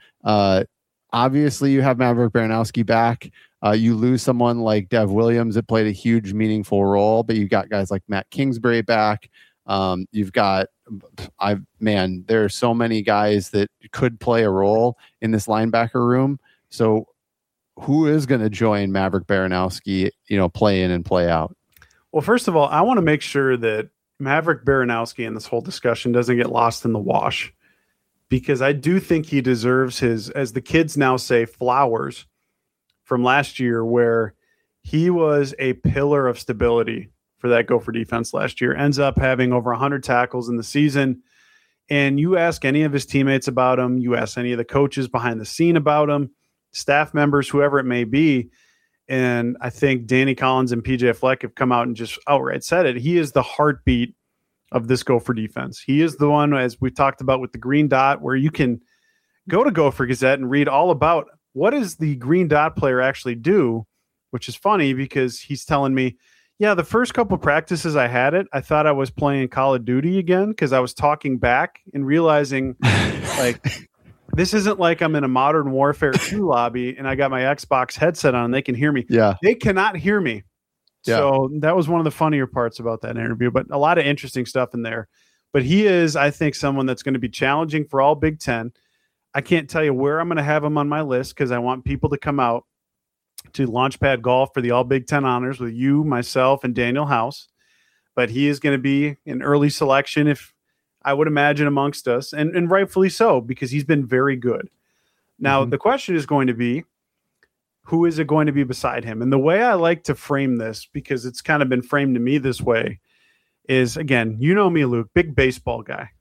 Obviously, you have Maverick Baranowski back. You lose someone like Dev Williams that played a huge, meaningful role, but you got guys like Matt Kingsbury back. You've got, there are so many guys that could play a role in this linebacker room. So who is going to join Maverick Baranowski, play in and play out? Well, first of all, I want to make sure that Maverick Baranowski in this whole discussion doesn't get lost in the wash, because I do think he deserves his, as the kids now say, flowers from last year, where he was a pillar of stability for that Gopher defense last year. Ends up having over 100 tackles in the season. And you ask any of his teammates about him, you ask any of the coaches behind the scene about him, staff members, whoever it may be. And I think Danny Collins and PJ Fleck have come out and just outright said it. He is the heartbeat of this Gopher defense. He is the one, as we talked about with the green dot, where you can go to Gopher Gazette and read all about what does the green dot player actually do, which is funny because he's telling me, yeah, the first couple of practices I had it, I thought I was playing Call of Duty again because I was talking back and realizing like this isn't like I'm in a Modern Warfare 2 lobby and I got my Xbox headset on and they can hear me. Yeah. They cannot hear me. Yeah. So that was one of the funnier parts about that interview, but a lot of interesting stuff in there. But he is, I think, someone that's going to be challenging for all Big Ten. I can't tell you where I'm going to have him on my list because I want people to come out to Launchpad Golf for the All Big Ten honors with you, myself, and Daniel House. But he is going to be an early selection, if I would imagine, amongst us, and rightfully so, because he's been very good. Now, the question is going to be, who is it going to be beside him? And the way I like to frame this, because it's kind of been framed to me this way, is, again, you know me, Luke, big baseball guy.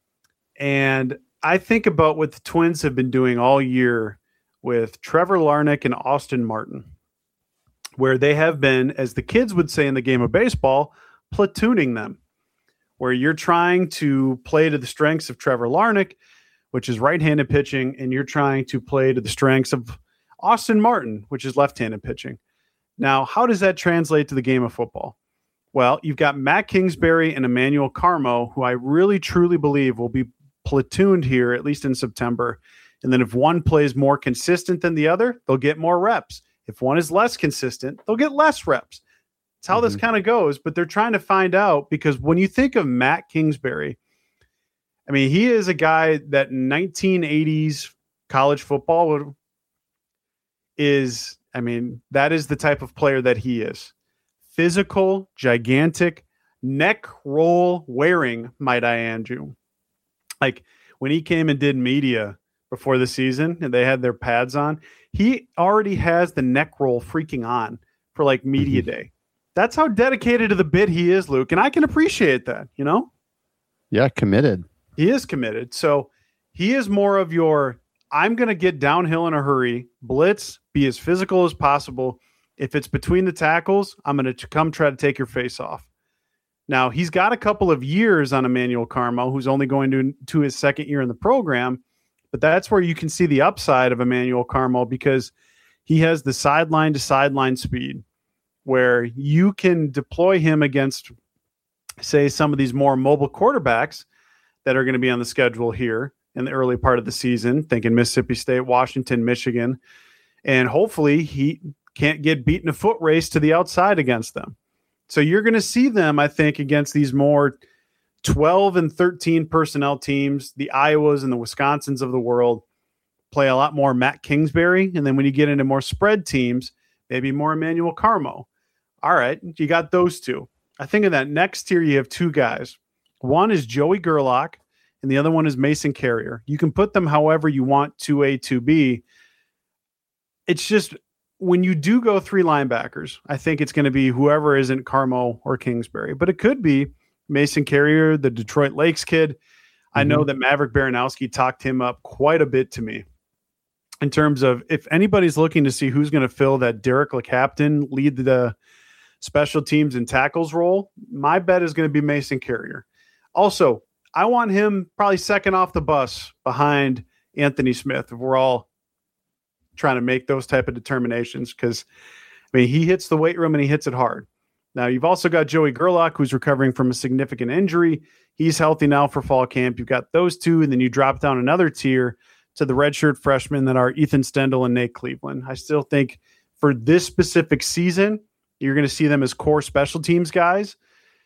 And I think about what the Twins have been doing all year with Trevor Larnach and Austin Martin, where they have been, as the kids would say in the game of baseball, platooning them, where you're trying to play to the strengths of Trevor Larnach, which is right-handed pitching, and you're trying to play to the strengths of Austin Martin, which is left-handed pitching. Now, how does that translate to the game of football? Well, you've got Matt Kingsbury and Emmanuel Carmo, who I really, truly believe will be platooned here, at least in September. And then if one plays more consistent than the other, they'll get more reps. If one is less consistent, they'll get less reps. That's how this kind of goes. But they're trying to find out, because when you think of Matt Kingsbury, I mean, he is a guy that 1980s college football that is the type of player that he is. Physical, gigantic, neck roll wearing, might I add you. Like when he came and did media before the season and they had their pads on, he already has the neck roll freaking on for like media day. That's how dedicated to the bit he is, Luke. And I can appreciate that, you know? Yeah, committed. He is committed. So he is more of your, I'm going to get downhill in a hurry, blitz, be as physical as possible. If it's between the tackles, I'm going to come try to take your face off. Now, he's got a couple of years on Emmanuel Carmo, who's only going to his second year in the program. But that's where you can see the upside of Emmanuel Carmo, because he has the sideline to sideline speed where you can deploy him against, say, some of these more mobile quarterbacks that are going to be on the schedule here in the early part of the season, thinking Mississippi State, Washington, Michigan. And hopefully he can't get beaten a foot race to the outside against them. So you're going to see them, I think, against these more 12 and 13 personnel teams, the Iowas and the Wisconsins of the world, play a lot more Matt Kingsbury. And then when you get into more spread teams, maybe more Emmanuel Carmo. All right, you got those two. I think in that next tier, you have two guys. One is Joey Gerlach, and the other one is Mason Carrier. You can put them however you want, 2A, 2B. It's just, when you do go three linebackers, I think it's going to be whoever isn't Carmo or Kingsbury. But it could be Mason Carrier, the Detroit Lakes kid. I know that Maverick Baranowski talked him up quite a bit to me in terms of, if anybody's looking to see who's going to fill that Derek LeCaptain, lead the special teams and tackles role, my bet is going to be Mason Carrier. Also, I want him probably second off the bus behind Anthony Smith, if we're all trying to make those type of determinations, because I mean, he hits the weight room and he hits it hard. Now, you've also got Joey Gerlach, who's recovering from a significant injury. He's healthy now for fall camp. You've got those two, and then you drop down another tier to the redshirt freshmen that are Ethan Stendel and Nate Cleveland. I still think for this specific season, you're going to see them as core special teams guys.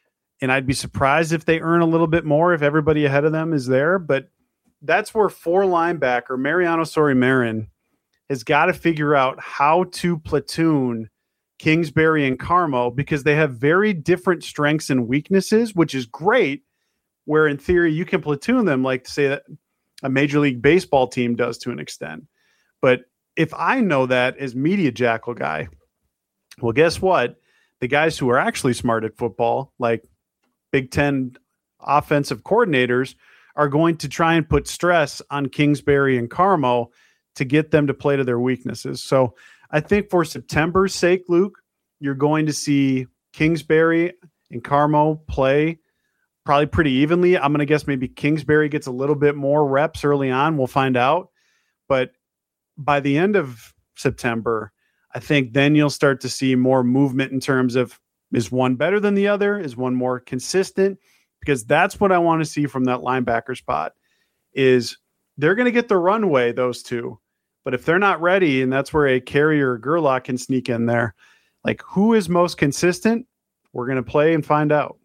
and I'd be surprised if they earn a little bit more if everybody ahead of them is there. But that's where 4 linebacker Mariano Sori-Marin has got to figure out how to platoon Kingsbury and Carmo, because they have very different strengths and weaknesses, which is great, where in theory you can platoon them like, say, that a Major League Baseball team does to an extent. But if I know that as Media Jackal guy, well, guess what? The guys who are actually smart at football, like Big Ten offensive coordinators, are going to try and put stress on Kingsbury and Carmo to get them to play to their weaknesses. So I think for September's sake, Luke, you're going to see Kingsbury and Carmo play probably pretty evenly. I'm going to guess maybe Kingsbury gets a little bit more reps early on. We'll find out. But by the end of September, I think then you'll start to see more movement in terms of, is one better than the other? Is one more consistent? Because that's what I want to see from that linebacker spot, is they're going to get the runway, those two. But if they're not ready, and that's where a Carrier or Gerlach can sneak in there, like, who is most consistent? We're going to play and find out.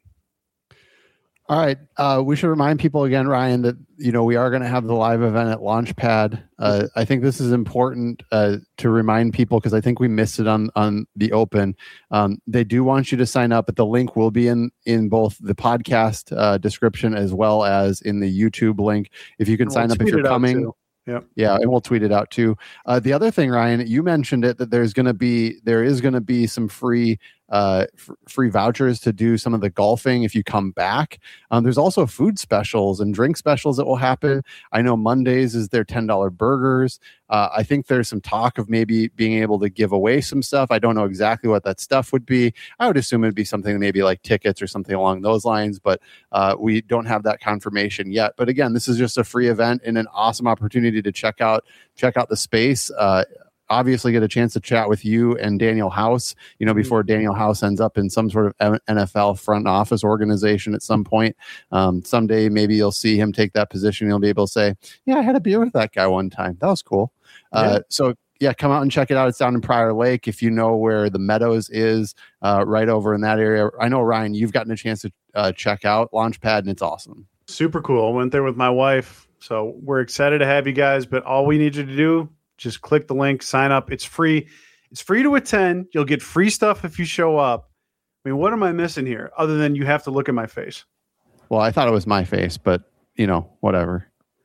All right. We should remind people again, Ryan, that, we are going to have the live event at Launchpad. I think this is important to remind people, because I think we missed it on the open. They do want you to sign up, but the link will be in both the podcast description as well as in the YouTube link. If you can sign up if you're coming. Yep. Yeah, and we'll tweet it out too. The other thing, Ryan, you mentioned it, that there is going to be some free vouchers to do some of the golfing if you come back. There's also food specials and drink specials that will happen. I know Mondays is their $10 burgers. I think there's some talk of maybe being able to give away some stuff. I don't know exactly what that stuff would be. I would assume it'd be something maybe like tickets or something along those lines, but we don't have that confirmation yet. But again, this is just a free event and an awesome opportunity to check out the space. Obviously get a chance to chat with you and Daniel House, before Daniel House ends up in some sort of NFL front office organization at some point. Someday, maybe you'll see him take that position. You'll be able to say, yeah, I had a beer with that guy one time. That was cool. So yeah, come out and check it out. It's down in Prior Lake. If you know where the Meadows is, right over in that area. I know, Ryan, you've gotten a chance to check out Launchpad, and it's awesome. Super cool. I went there with my wife. So we're excited to have you guys, but all we need you to do, just click the link, sign up. It's free. It's free to attend. You'll get free stuff if you show up. I mean, what am I missing here other than you have to look at my face? Well, I thought it was my face, but, whatever.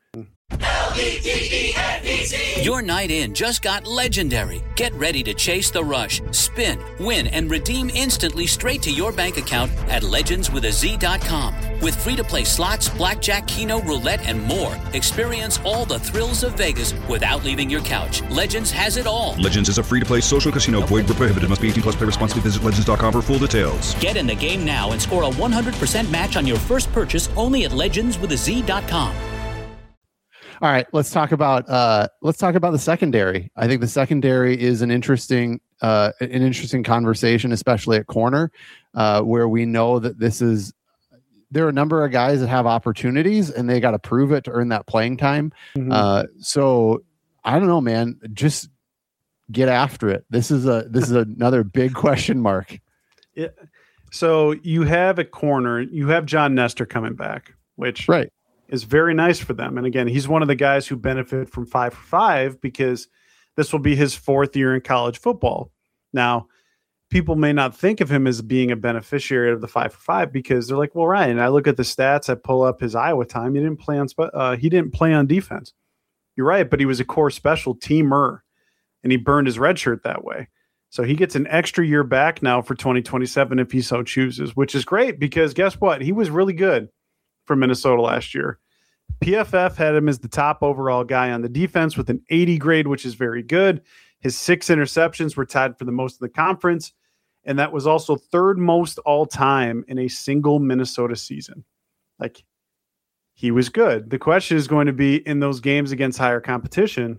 Your night in just got legendary. Get ready to chase the rush, spin, win, and redeem instantly straight to your bank account at legendswithaz.com. With free-to-play slots, blackjack, keno, roulette, and more, experience all the thrills of Vegas without leaving your couch. Legends has it all. Legends is a free-to-play social casino. Void where prohibited. Must be 18 plus. Play responsibly. Visit legends.com for full details. Get in the game now and score a 100% match on your first purchase only at legendswithaz.com. All right, let's talk about the secondary. I think the secondary is an interesting conversation, especially at corner, where we know that there are a number of guys that have opportunities and they got to prove it to earn that playing time. Mm-hmm. So I don't know, man. Just get after it. This is another big question mark. Yeah. So you have a corner. You have John Nestor coming back, which right. is very nice for them. And again, he's one of the guys who benefit from 5 for 5 because this will be his 4th year in college football. Now, people may not think of him as being a beneficiary of the 5 for 5 because they're like, well, Ryan, I look at the stats, I pull up his Iowa time. He didn't play on defense. You're right, but he was a core special teamer and he burned his red shirt that way. So he gets an extra year back now for 2027 if he so chooses, which is great because guess what? He was really good for Minnesota last year. PFF had him as the top overall guy on the defense with an 80 grade, which is very good. His 6 interceptions were tied for the most in the conference, and that was also 3rd most all time in a single Minnesota season. Like, he was good. The question is going to be in those games against higher competition,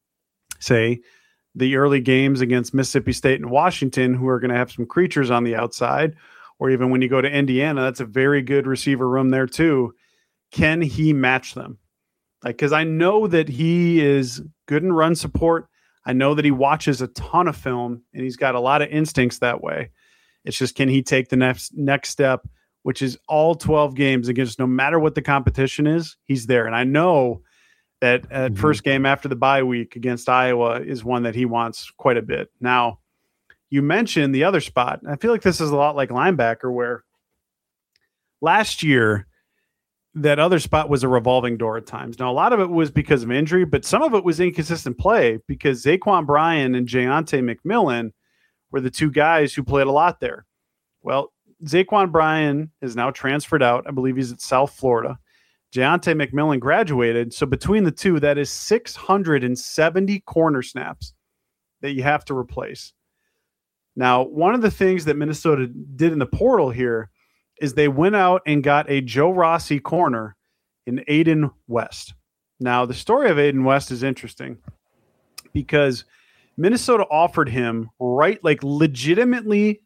say the early games against Mississippi State and Washington, who are going to have some creatures on the outside, or even when you go to Indiana, that's a very good receiver room there too. Can he match them? Because I know that he is good in run support. I know that he watches a ton of film and he's got a lot of instincts that way. It's just, can he take the next step which is all 12 games against no matter what the competition is, he's there. And I know that at first game after the bye week against Iowa is one that he wants quite a bit. Now, you mentioned the other spot. I feel like this is a lot like linebacker, where last year that other spot was a revolving door at times. Now, a lot of it was because of injury, but some of it was inconsistent play because Zaquan Bryan and Jayonte McMillan were the two guys who played a lot there. Well, Zaquan Bryan is now transferred out. I believe he's at South Florida. Jayonte McMillan graduated. So between the two, that is 670 corner snaps that you have to replace. Now, one of the things that Minnesota did in the portal here is they went out and got a Joe Rossi corner in Aiden West. Now, the story of Aiden West is interesting because Minnesota offered him legitimately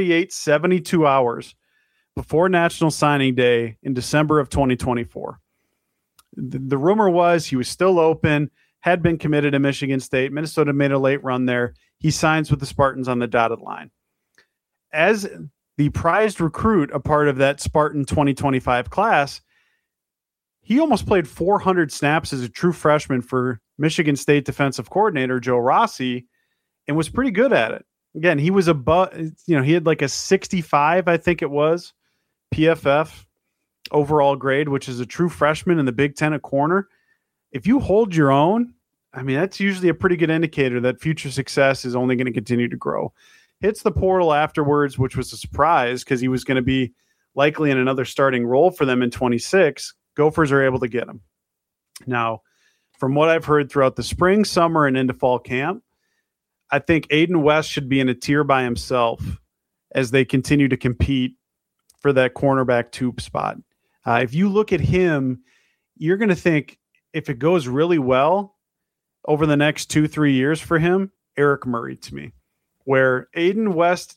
72 hours before National Signing Day in December of 2024. The rumor was he was still open, had been committed to Michigan State. Minnesota made a late run there. He signs with the Spartans on the dotted line. As the prized recruit, a part of that Spartan 2025 class, he almost played 400 snaps as a true freshman for Michigan State defensive coordinator Joe Rossi and was pretty good at it. Again, he was he had like a 65, I think it was, PFF overall grade, which is a true freshman in the Big Ten at corner. If you hold your own, I mean, that's usually a pretty good indicator that future success is only going to continue to grow. Hits the portal afterwards, which was a surprise because he was going to be likely in another starting role for them in 26. Gophers are able to get him. Now, from what I've heard throughout the spring, summer, and into fall camp, I think Aiden West should be in a tier by himself as they continue to compete for that cornerback 2 spot. If you look at him, you're going to think if it goes really well over the next 2-3 years for him, Eric Murray to me, where Aiden West,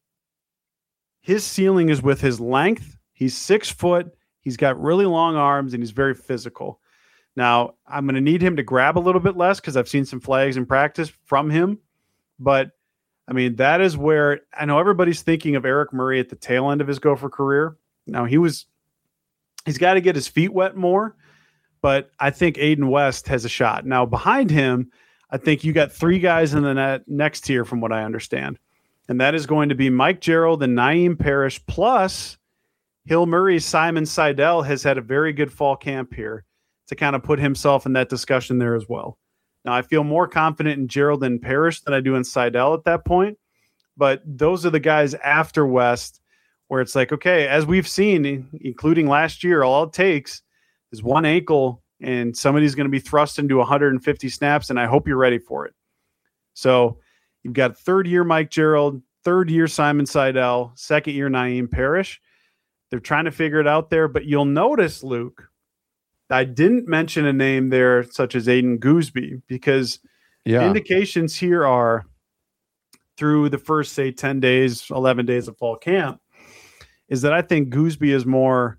his ceiling is with his length. He's 6 foot. He's got really long arms and he's very physical. Now, I'm going to need him to grab a little bit less because I've seen some flags in practice from him. But, I mean, that is where I know everybody's thinking of Eric Murray at the tail end of his Gopher career. Now, he's got to get his feet wet more, but I think Aiden West has a shot. Now, behind him, I think you got 3 guys in the next tier from what I understand. And that is going to be Mike Gerald and Naeem Parrish, plus Hill Murray's Simon Seidel has had a very good fall camp here to kind of put himself in that discussion there as well. Now, I feel more confident in Gerald and Parrish than I do in Seidel at that point, but those are the guys after West where it's like, okay, as we've seen, including last year, all it takes is one ankle and somebody's going to be thrust into 150 snaps, and I hope you're ready for it. So you've got 3rd-year Mike Gerald, 3rd-year Simon Seidel, 2nd-year Naeem Parrish. They're trying to figure it out there, but you'll notice, Luke, I didn't mention a name there such as Aiden Gooseby because indications here are through the first, say, 10 days, 11 days of fall camp, is that I think Gooseby is more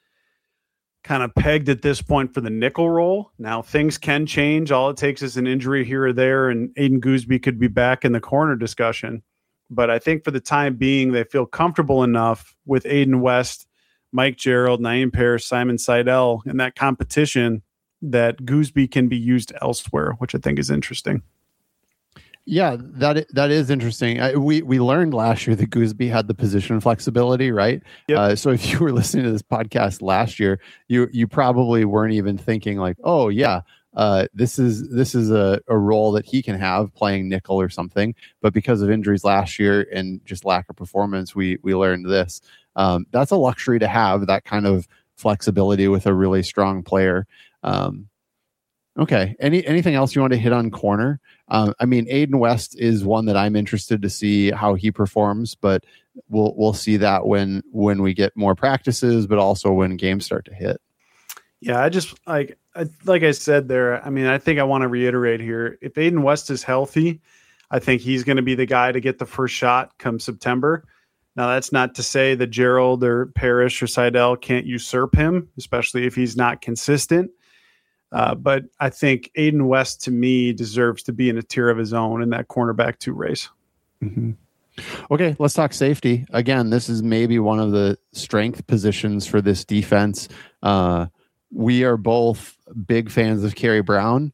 kind of pegged at this point for the nickel role. Now, things can change. All it takes is an injury here or there, and Aiden Gooseby could be back in the corner discussion. But I think for the time being, they feel comfortable enough with Aiden West, Mike Gerald, Naeem Parrish, Simon Seidel in that competition that Gooseby can be used elsewhere, which I think is interesting. Yeah, that is interesting. We learned last year that Gooseby had the position flexibility, right? Yep. So if you were listening to this podcast last year, you probably weren't even thinking like, oh yeah, this is a role that he can have playing nickel or something. But because of injuries last year and just lack of performance, we learned this. That's a luxury to have, that kind of flexibility with a really strong player. Okay. Anything else you want to hit on corner? I mean, Aiden West is one that I'm interested to see how he performs, but we'll see that when we get more practices, but also when games start to hit. Yeah, I just like I said there. I mean, I think I want to reiterate here: if Aiden West is healthy, I think he's going to be the guy to get the first shot come September. Now, that's not to say that Gerald or Parrish or Seidel can't usurp him, especially if he's not consistent. But I think Aiden West, to me, deserves to be in a tier of his own in that cornerback 2 race. Mm-hmm. Okay, let's talk safety. Again, this is maybe one of the strength positions for this defense. We are both big fans of Kerry Brown,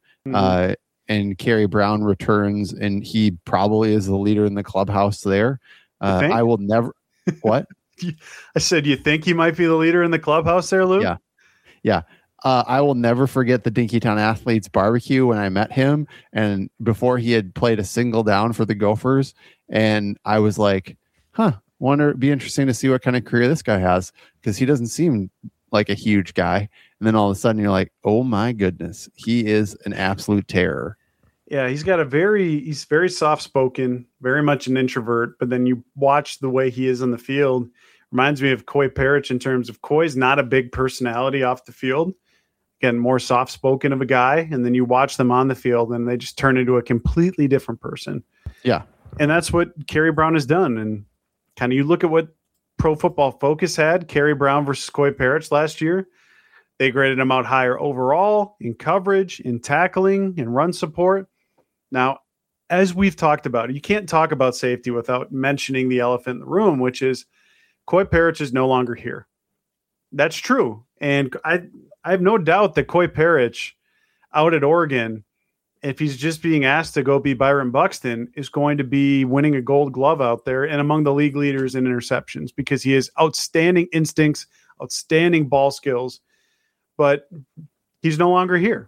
and Kerry Brown returns, and he probably is the leader in the clubhouse there. I will never... What? I said, you think he might be the leader in the clubhouse there, Luke? Yeah. I will never forget the Dinkytown Athletes barbecue when I met him, and before he had played a single down for the Gophers, and I was like, it'd be interesting to see what kind of career this guy has, because he doesn't seem like a huge guy. And then all of a sudden you're like, oh my goodness, he is an absolute terror. Yeah, he's very soft-spoken, very much an introvert, but then you watch the way he is on the field. Reminds me of Coy Parrish in terms of Coy's not a big personality off the field. Again, more soft-spoken of a guy, and then you watch them on the field and they just turn into a completely different person. Yeah. And that's what Kerry Brown has done. And kind of you look at what Pro Football Focus had, Kerry Brown versus Coy Parrish last year. They graded him out higher overall in coverage, in tackling, in run support. Now, as we've talked about, you can't talk about safety without mentioning the elephant in the room, which is Coy Parrish is no longer here. That's true. And I have no doubt that Coy Parrish out at Oregon, if he's just being asked to go be Byron Buxton, is going to be winning a gold glove out there and among the league leaders in interceptions, because he has outstanding instincts, outstanding ball skills, but he's no longer here.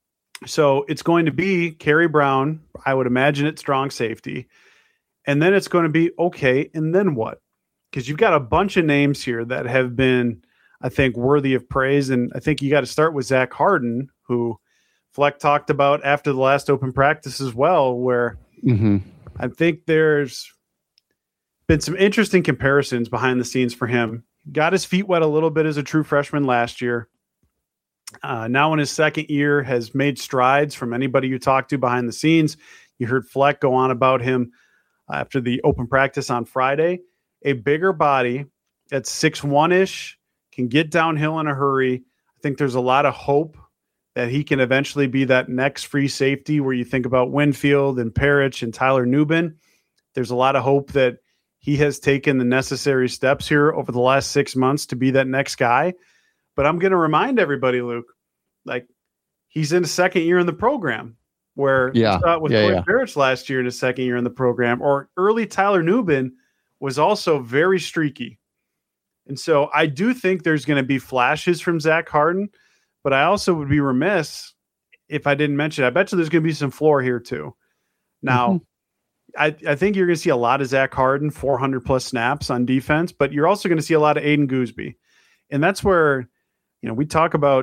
So it's going to be Kerry Brown, I would imagine, at strong safety. And then it's going to be, okay, and then what? Because you've got a bunch of names here that have been, I think, worthy of praise. And I think you got to start with Zach Harden, who Fleck talked about after the last open practice as well, where I think there's been some interesting comparisons behind the scenes for him. Got his feet wet a little bit as a true freshman last year. Now in his second year has made strides from anybody you talk to behind the scenes. You heard Fleck go on about him after the open practice on Friday. A bigger body that's 6'1"-ish, can get downhill in a hurry. I think there's a lot of hope that he can eventually be that next free safety where you think about Winfield and Parrish and Tyler Nubin. There's a lot of hope that he has taken the necessary steps here over the last 6 months to be that next guy. But I'm going to remind everybody, Luke, like, he's in his second year in the program, where with Coy Parrish last year in his second year in the program, or early Tyler Nubin was also very streaky. And so I do think there's going to be flashes from Zach Harden, but I also would be remiss if I didn't mention, I bet you there's going to be some floor here too. Now, I think you're going to see a lot of Zach Harden, 400 plus snaps on defense, but you're also going to see a lot of Aiden Gooseby. And that's where, we talk about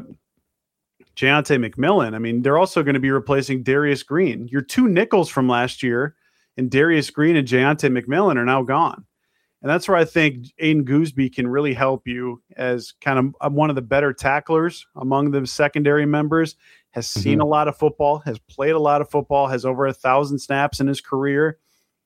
Jayonte McMillan. I mean, they're also going to be replacing Darius Green. Your two nickels from last year, and Darius Green and Jayonte McMillan, are now gone. And that's where I think Aiden Gooseby can really help you as kind of one of the better tacklers among the secondary members, has seen a lot of football, has played a lot of football, has over 1,000 snaps in his career.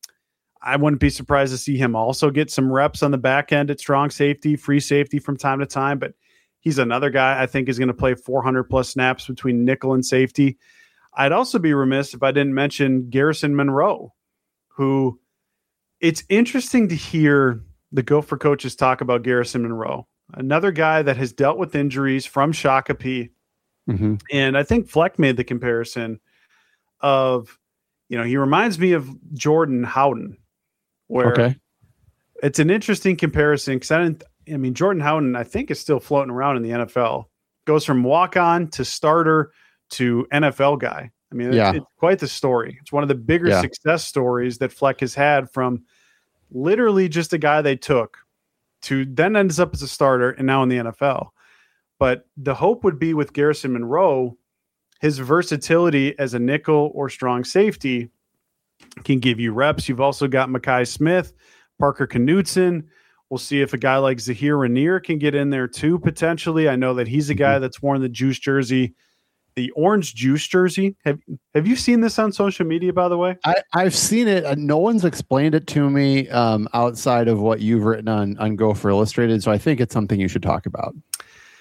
I wouldn't be surprised to see him also get some reps on the back end at strong safety, free safety from time to time, but he's another guy I think is going to play 400 plus snaps between nickel and safety. I'd also be remiss if I didn't mention Garrison Monroe, who it's interesting to hear the Gopher coaches talk about Garrison Monroe, another guy that has dealt with injuries from Shakopee. And I think Fleck made the comparison of, he reminds me of Jordan Howden, where it's an interesting comparison because Jordan Howden, I think, is still floating around in the NFL. Goes from walk-on to starter to NFL guy. I mean, it's quite the story. It's one of the bigger success stories that Fleck has had, from literally just a guy they took to then ends up as a starter and now in the NFL. But the hope would be with Garrison Monroe, his versatility as a nickel or strong safety can give you reps. You've also got Mekhi Smith, Parker Knudsen. We'll see if a guy like Zahir Rainier can get in there too, potentially. I know that he's a guy that's worn the juice jersey, the orange juice jersey. Have you seen this on social media, by the way? I've seen it. No one's explained it to me outside of what you've written on Gopher Illustrated, so I think it's something you should talk about.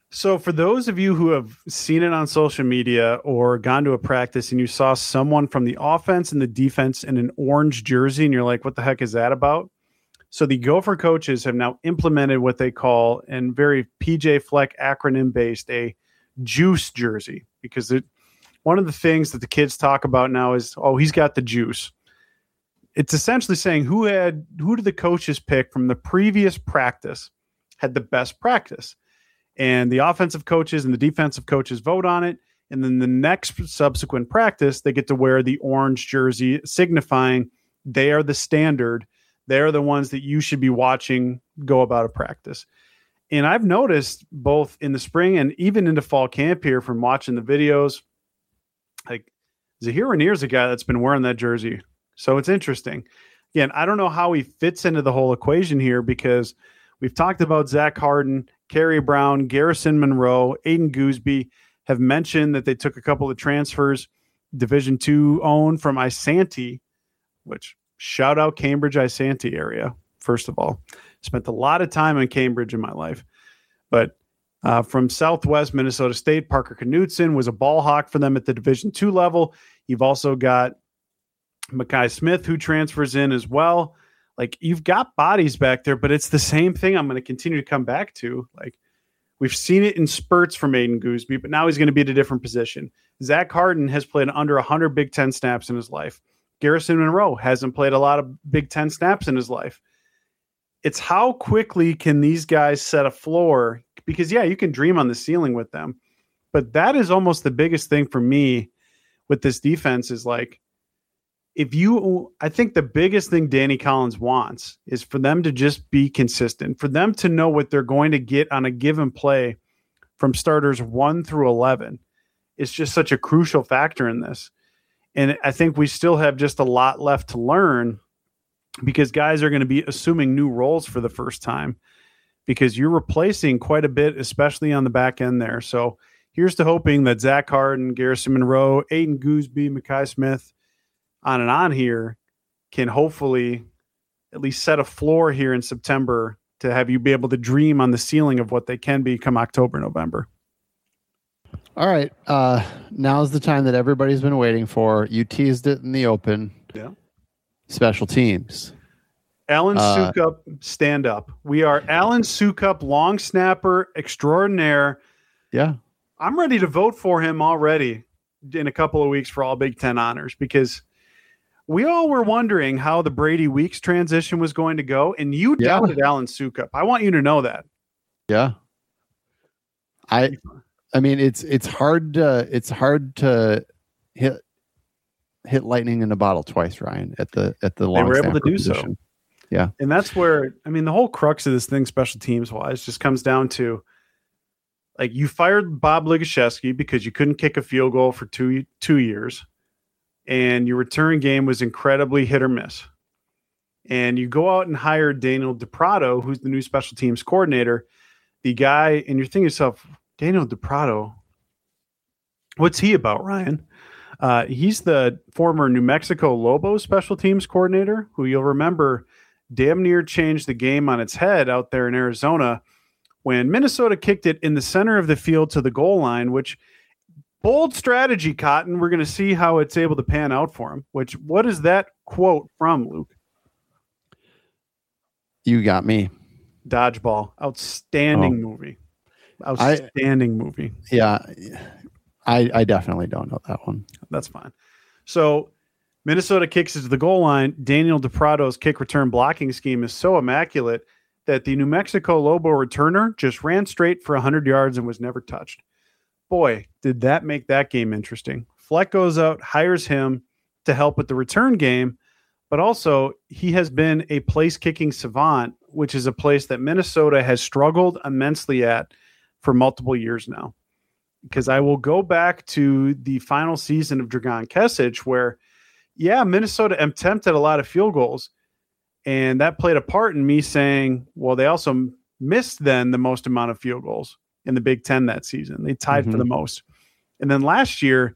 So for those of you who have seen it on social media or gone to a practice and you saw someone from the offense and the defense in an orange jersey and you're like, what the heck is that about? So the Gopher coaches have now implemented what they call, and very PJ Fleck acronym based, a juice jersey, because one of the things that the kids talk about now is, oh, he's got the juice. It's essentially saying who did the coaches pick from the previous practice had the best practice. And the offensive coaches and the defensive coaches vote on it. And then the next subsequent practice, they get to wear the orange jersey, signifying they are the standard. They're the ones that you should be watching go about a practice. And I've noticed both in the spring and even into fall camp here from watching the videos, like Zahir Ranier's a guy that's been wearing that jersey. So it's interesting. Again, I don't know how he fits into the whole equation here, because we've talked about Zach Harden, Kerry Brown, Garrison Monroe, Aiden Gooseby have mentioned that they took a couple of transfers, Division II owned from Isanti, which shout out Cambridge, Isanti area. First of all, spent a lot of time in Cambridge in my life, but from Southwest Minnesota State, Parker Knutson was a ball hawk for them at the Division II level. You've also got Makai Smith, who transfers in as well. Like, you've got bodies back there, but it's the same thing I'm going to continue to come back to. Like, we've seen it in spurts from Aiden Gooseby, but now he's going to be at a different position. Zach Harden has played under 100 Big Ten snaps in his life. Garrison Monroe hasn't played a lot of Big Ten snaps in his life. It's how quickly can these guys set a floor? Because, yeah, you can dream on the ceiling with them, but that is almost the biggest thing for me with this defense is, like, I think the biggest thing Danny Collins wants is for them to just be consistent, for them to know what they're going to get on a given play from starters 1 through 11. It's just such a crucial factor in this. And I think we still have just a lot left to learn, because guys are going to be assuming new roles for the first time, because you're replacing quite a bit, especially on the back end there. So here's to hoping that Zach Harden, Garrison Monroe, Aiden Gooseby, Makai Smith, on and on here, can hopefully at least set a floor here in September to have you be able to dream on the ceiling of what they can be come October, November. All right. Now's the time that everybody's been waiting for. You teased it in the open. Yeah. Special teams. Alan Sukup, stand up. We are Alan Sukup, long snapper extraordinaire. Yeah. I'm ready to vote for him already in a couple of weeks for all Big Ten honors, because we all were wondering how the Brady Weeks transition was going to go, and you doubted Alan Sukup. I want you to know that. Yeah. I mean, it's hard to hit lightning in a bottle twice, Ryan, at the long. They were able to do position. so. Yeah. And that's where, I mean, the whole crux of this thing, special teams wise, just comes down to, like, you fired Bob Ligashevsky because you couldn't kick a field goal for two years, and your return game was incredibly hit or miss. And you go out and hire Daniel DePrado, who's the new special teams coordinator, the guy, and you're thinking to yourself, Daniel DePrado, what's he about, Ryan? He's the former New Mexico Lobos special teams coordinator, who you'll remember damn near changed the game on its head out there in Arizona when Minnesota kicked it in the center of the field to the goal line, which bold strategy, Cotton. We're going to see how it's able to pan out for him. What is that quote from, Luke? You got me. Dodgeball. Outstanding movie. Outstanding movie. Yeah. I definitely don't know that one. That's fine. So Minnesota kicks it to the goal line. Daniel DePrado's kick return blocking scheme is so immaculate that the New Mexico Lobo returner just ran straight for 100 yards and was never touched. Boy, did that make that game interesting. Fleck goes out, hires him to help with the return game, but also he has been a place kicking savant, which is a place that Minnesota has struggled immensely at for multiple years now. Because I will go back to the final season of Dragan Kesich where, yeah, Minnesota attempted a lot of field goals, and that played a part in me saying, well, they also missed then the most amount of field goals in the Big Ten that season. They tied for the most. And then last year,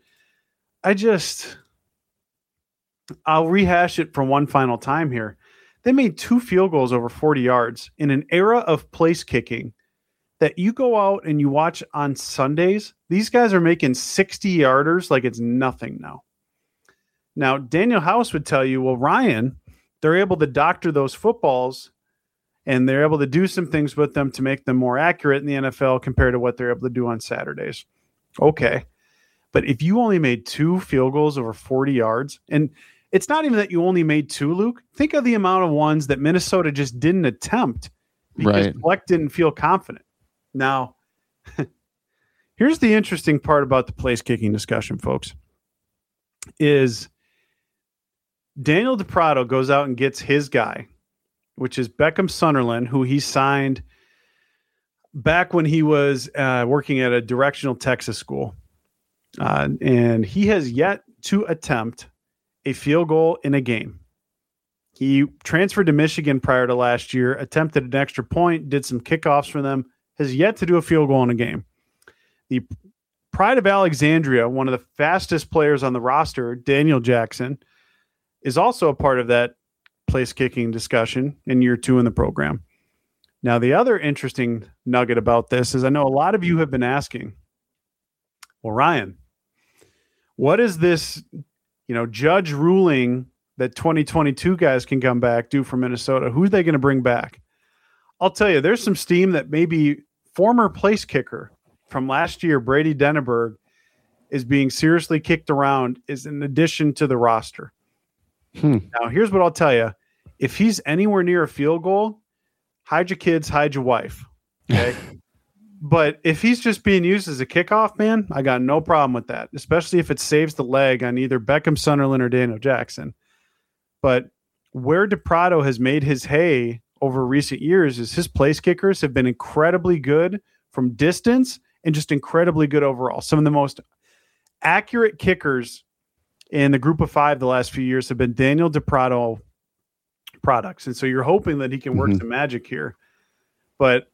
I'll rehash it for one final time here. They made 2 field goals over 40 yards in an era of place kicking that you go out and you watch on Sundays, these guys are making 60-yarders like it's nothing now. Now, Daniel House would tell you, well, Ryan, they're able to doctor those footballs and they're able to do some things with them to make them more accurate in the NFL compared to what they're able to do on Saturdays. Okay. But if you only made 2 field goals over 40 yards, and it's not even that you only made 2, Luke, think of the amount of ones that Minnesota just didn't attempt because Fleck didn't feel confident. Now, here's the interesting part about the place kicking discussion, folks, is Daniel DePrado goes out and gets his guy, which is Beckham Sunderland, who he signed back when he was working at a directional Texas school. And he has yet to attempt a field goal in a game. He transferred to Michigan prior to last year, attempted an extra point, did some kickoffs for them, has yet to do a field goal in a game. The Pride of Alexandria, one of the fastest players on the roster, Daniel Jackson, is also a part of that place kicking discussion in year 2 in the program. Now, the other interesting nugget about this is I know a lot of you have been asking, well, Ryan, what is this, judge ruling that 2022 guys can come back do for Minnesota? Who are they going to bring back? I'll tell you, there's some steam that maybe former place kicker from last year, Brady Denneberg, is being seriously kicked around is in addition to the roster. Now, here's what I'll tell you. If he's anywhere near a field goal, hide your kids, hide your wife. Okay. But if he's just being used as a kickoff, man, I got no problem with that, especially if it saves the leg on either Beckham Sunderland or Daniel Jackson. But where DePrado has made his hay over recent years is his place kickers have been incredibly good from distance and just incredibly good overall. Some of the most accurate kickers in the group of 5 the last few years have been Daniel DePrado products. And so you're hoping that he can work some magic here. But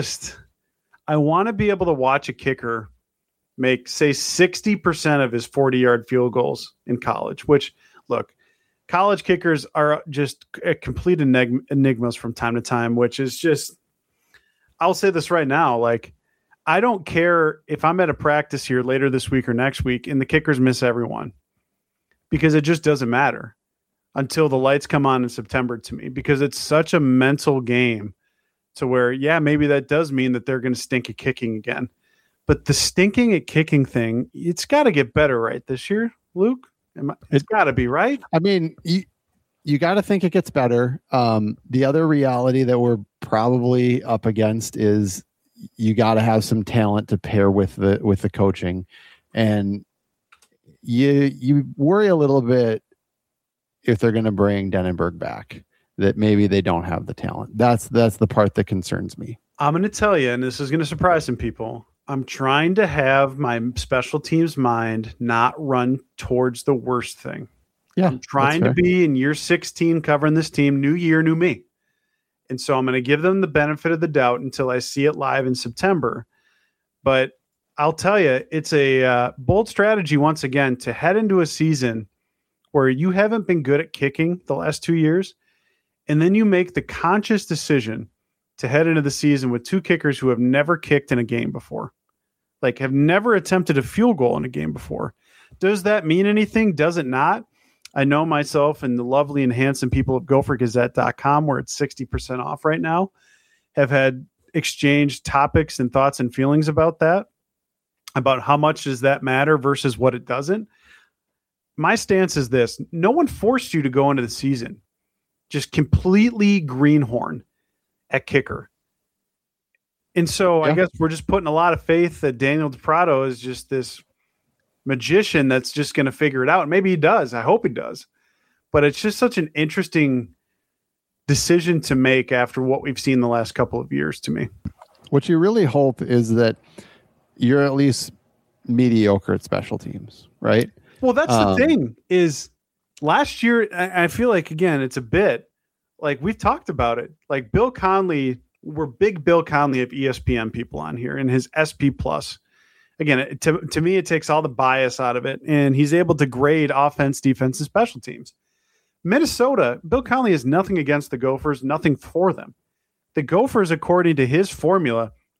I want to be able to watch a kicker make, say, 60% of his 40-yard field goals in college, which, look, college kickers are just a complete enigmas from time to time, which is just, I'll say this right now, like, I don't care if I'm at a practice here later this week or next week and the kickers miss everyone, because it just doesn't matter until the lights come on in September to me, because it's such a mental game to where, yeah, maybe that does mean that they're going to stink at kicking again. But the stinking at kicking thing, it's got to get better right this year, Luke. It's got to be, right? I mean, you got to think it gets better. The other reality that we're probably up against is you got to have some talent to pair with the coaching, and you worry a little bit if they're going to bring Denneberg back, that maybe they don't have the talent. That's the part that concerns me. I'm going to tell you, and this is going to surprise some people, I'm trying to have my special teams mind not run towards the worst thing. Yeah, I'm trying to be in year 16 covering this team, new year, new me. And so I'm going to give them the benefit of the doubt until I see it live in September. But I'll tell you, it's a bold strategy once again to head into a season where you haven't been good at kicking the last 2 years, and then you make the conscious decision to head into the season with 2 kickers who have never kicked in a game before, like have never attempted a field goal in a game before. Does that mean anything? Does it not? I know myself and the lovely and handsome people of gophergazette.com, where it's 60% off right now, have had exchanged topics and thoughts and feelings about that, about how much does that matter versus what it doesn't. My stance is this: no one forced you to go into the season just completely greenhorn at kicker. And so I guess we're just putting a lot of faith that Daniel DePrado is just this magician that's just going to figure it out. And maybe he does. I hope he does. But it's just such an interesting decision to make after what we've seen the last couple of years to me. What you really hope is that you're at least mediocre at special teams, right? Well, that's the thing is last year, I feel like, again, it's a bit like we've talked about it. Like Bill Conley, we're big Bill Conley of ESPN people on here and his SP Plus. Again, to me, it takes all the bias out of it, and he's able to grade offense, defense, and special teams. Minnesota, Bill Conley has nothing against the Gophers, nothing for them. The Gophers, according to his formula,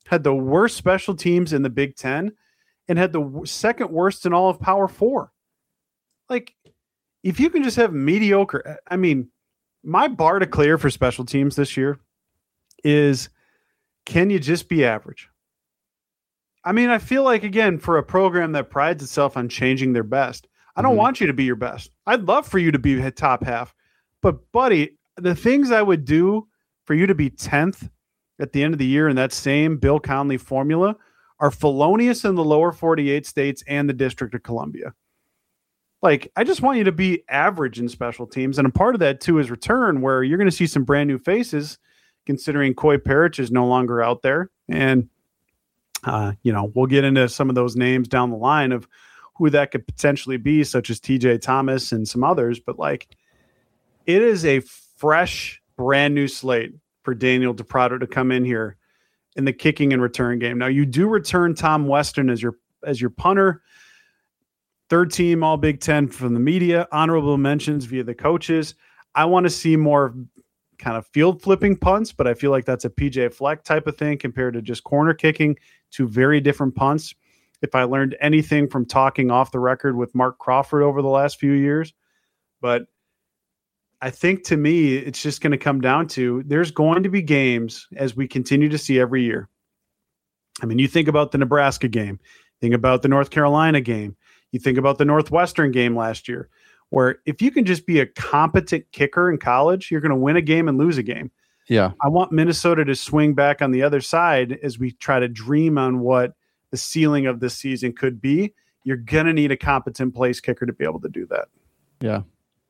had the worst special teams in the Big Ten and had the second worst in all of Power 4. Like, if you can just have mediocre, I mean, my bar to clear for special teams this year is, can you just be average? I mean, I feel like, again, for a program that prides itself on changing their best, I don't want you to be your best. I'd love for you to be top half. But, buddy, the things I would do for you to be 10th at the end of the year in that same Bill Conley formula are felonious in the lower 48 states and the District of Columbia. Like, I just want you to be average in special teams. And a part of that, too, is return, where you're going to see some brand new faces, considering Coy Parrish is no longer out there. And, we'll get into some of those names down the line of who that could potentially be, such as TJ Thomas and some others. But, like, it is a fresh, brand new slate for Daniel DePrado to come in here in the kicking and return game. Now, you do return Tom Weston as your punter. Third team All Big Ten from the media, honorable mentions via the coaches. I want to see more kind of field flipping punts, but I feel like that's a PJ Fleck type of thing compared to just corner kicking, two very different punts. If I learned anything from talking off the record with Mark Crawford over the last few years, but I think, to me, it's just going to come down to, there's going to be games, as we continue to see every year. I mean, you think about the Nebraska game, think about the North Carolina game, you think about the Northwestern game last year, where if you can just be a competent kicker in college, you're going to win a game and lose a game. Yeah. I want Minnesota to swing back on the other side as we try to dream on what the ceiling of this season could be. You're going to need a competent place kicker to be able to do that. Yeah.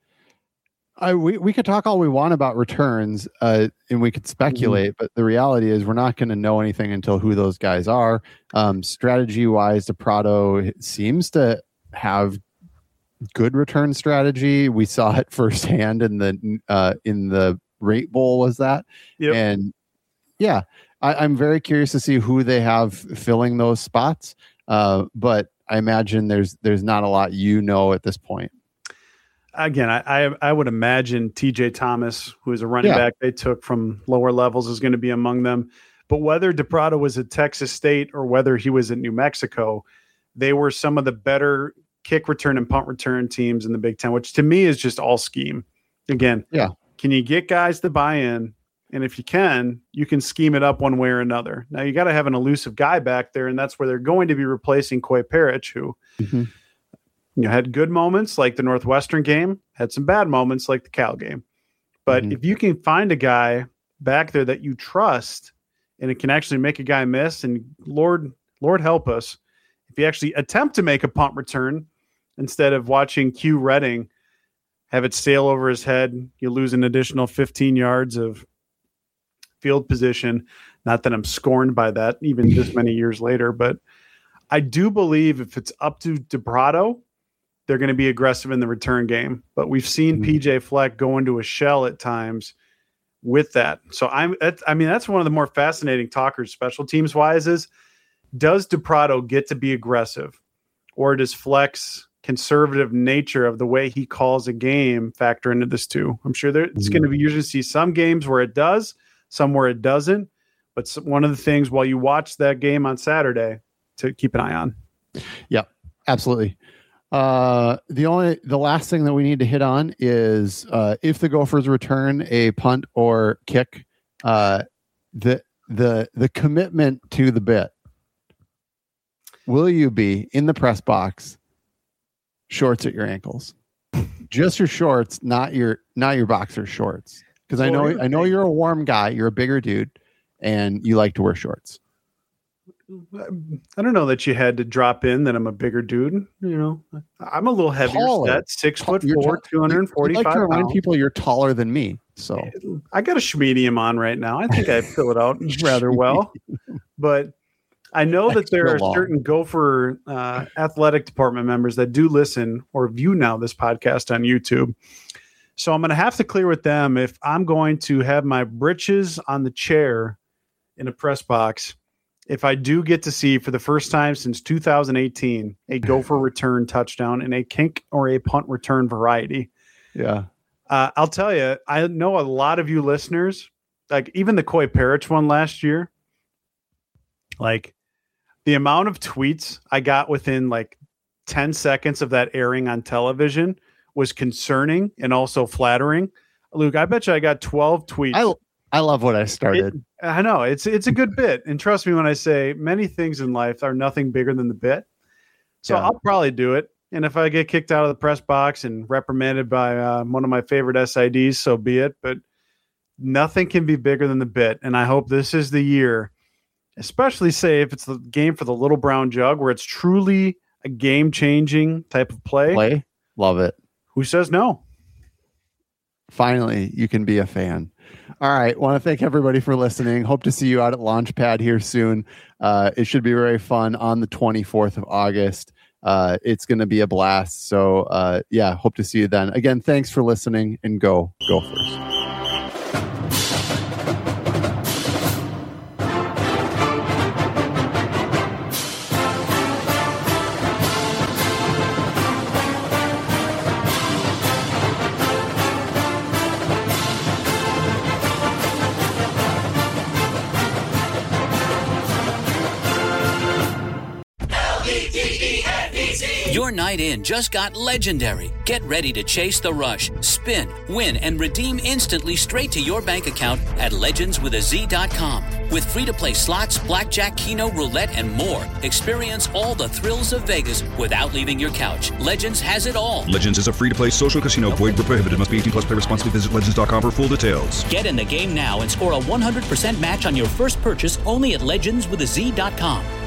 We could talk all we want about returns, and we could speculate, but the reality is we're not going to know anything until who those guys are. Strategy-wise, DePrado seems to have good return strategy. We saw it firsthand in the Rate Bowl. Was that? Yep. And yeah, I'm very curious to see who they have filling those spots. But I imagine there's not a lot at this point. Again, I would imagine TJ Thomas, who is a running back they took from lower levels, is going to be among them. But whether DePrado was at Texas State or whether he was at New Mexico, they were some of the better kick return and punt return teams in the Big Ten, which to me is just all scheme. Again, can you get guys to buy in? And if you can scheme it up one way or another. Now, you got to have an elusive guy back there, and that's where they're going to be replacing Coy Parrish, who had good moments like the Northwestern game, had some bad moments like the Cal game. But if you can find a guy back there that you trust and it can actually make a guy miss, and Lord help us, if you actually attempt to make a punt return instead of watching Q Redding have it sail over his head, you lose an additional 15 yards of field position. Not that I'm scorned by that even this many years later, but I do believe if it's up to DePrado, they're going to be aggressive in the return game. But we've seen PJ Fleck go into a shell at times with that. So that's one of the more fascinating talkers special teams wise is, does DePrado get to be aggressive, or does Fleck's conservative nature of the way he calls a game factor into this too? I'm sure it's going to be usually see some games where it does, some where it doesn't. But one of the things while you watch that game on Saturday to keep an eye on. Yeah, absolutely. The last thing that we need to hit on is if the Gophers return a punt or kick, the commitment to the bit. Will you be in the press box, shorts at your ankles? Just your shorts, not your boxer shorts. Because I know you're a warm guy, you're a bigger dude, and you like to wear shorts. I don't know that you had to drop in that I'm a bigger dude. I'm a little heavier set, 6'4", 245 like to remind pounds. people you're taller than me. So I got a schmedium on right now. I think I fill it out rather well. But I know that there are certain Gopher athletic department members that do listen or view now this podcast on YouTube. So I'm going to have to clear with them if I'm going to have my britches on the chair in a press box. If I do get to see for the first time since 2018 a Gopher return touchdown in a kink or a punt return variety. Yeah. I'll tell you, I know a lot of you listeners, like even the Coy Parrish one last year, Like the amount of tweets I got within like 10 seconds of that airing on television was concerning and also flattering. Luke, I bet you I got 12 tweets. I love what I started. I know it's a good bit. And trust me when I say many things in life are nothing bigger than the bit. So yeah. I'll probably do it. And if I get kicked out of the press box and reprimanded by one of my favorite SIDs, so be it. But nothing can be bigger than the bit. And I hope this is the year, especially say if it's the game for the little brown jug where it's truly a game-changing type of play. Love it. Who says no? Finally, you can be a fan. All right. Want to thank everybody for listening. Hope to see you out at Launchpad here soon. It should be very fun on the 24th of August. It's going to be a blast. So, hope to see you then. Again, thanks for listening, and go Gophers. Your night in just got legendary. Get ready to chase the rush, spin, win, and redeem instantly straight to your bank account at legendswithaz.com. With free-to-play slots, blackjack, keno, roulette, and more, experience all the thrills of Vegas without leaving your couch. Legends has it all. Legends is a free-to-play social casino. Void where prohibited. Must be 18 plus. Play responsibly. Visit legends.com for full details. Get in the game now and score a 100% match on your first purchase only at legendswithaz.com.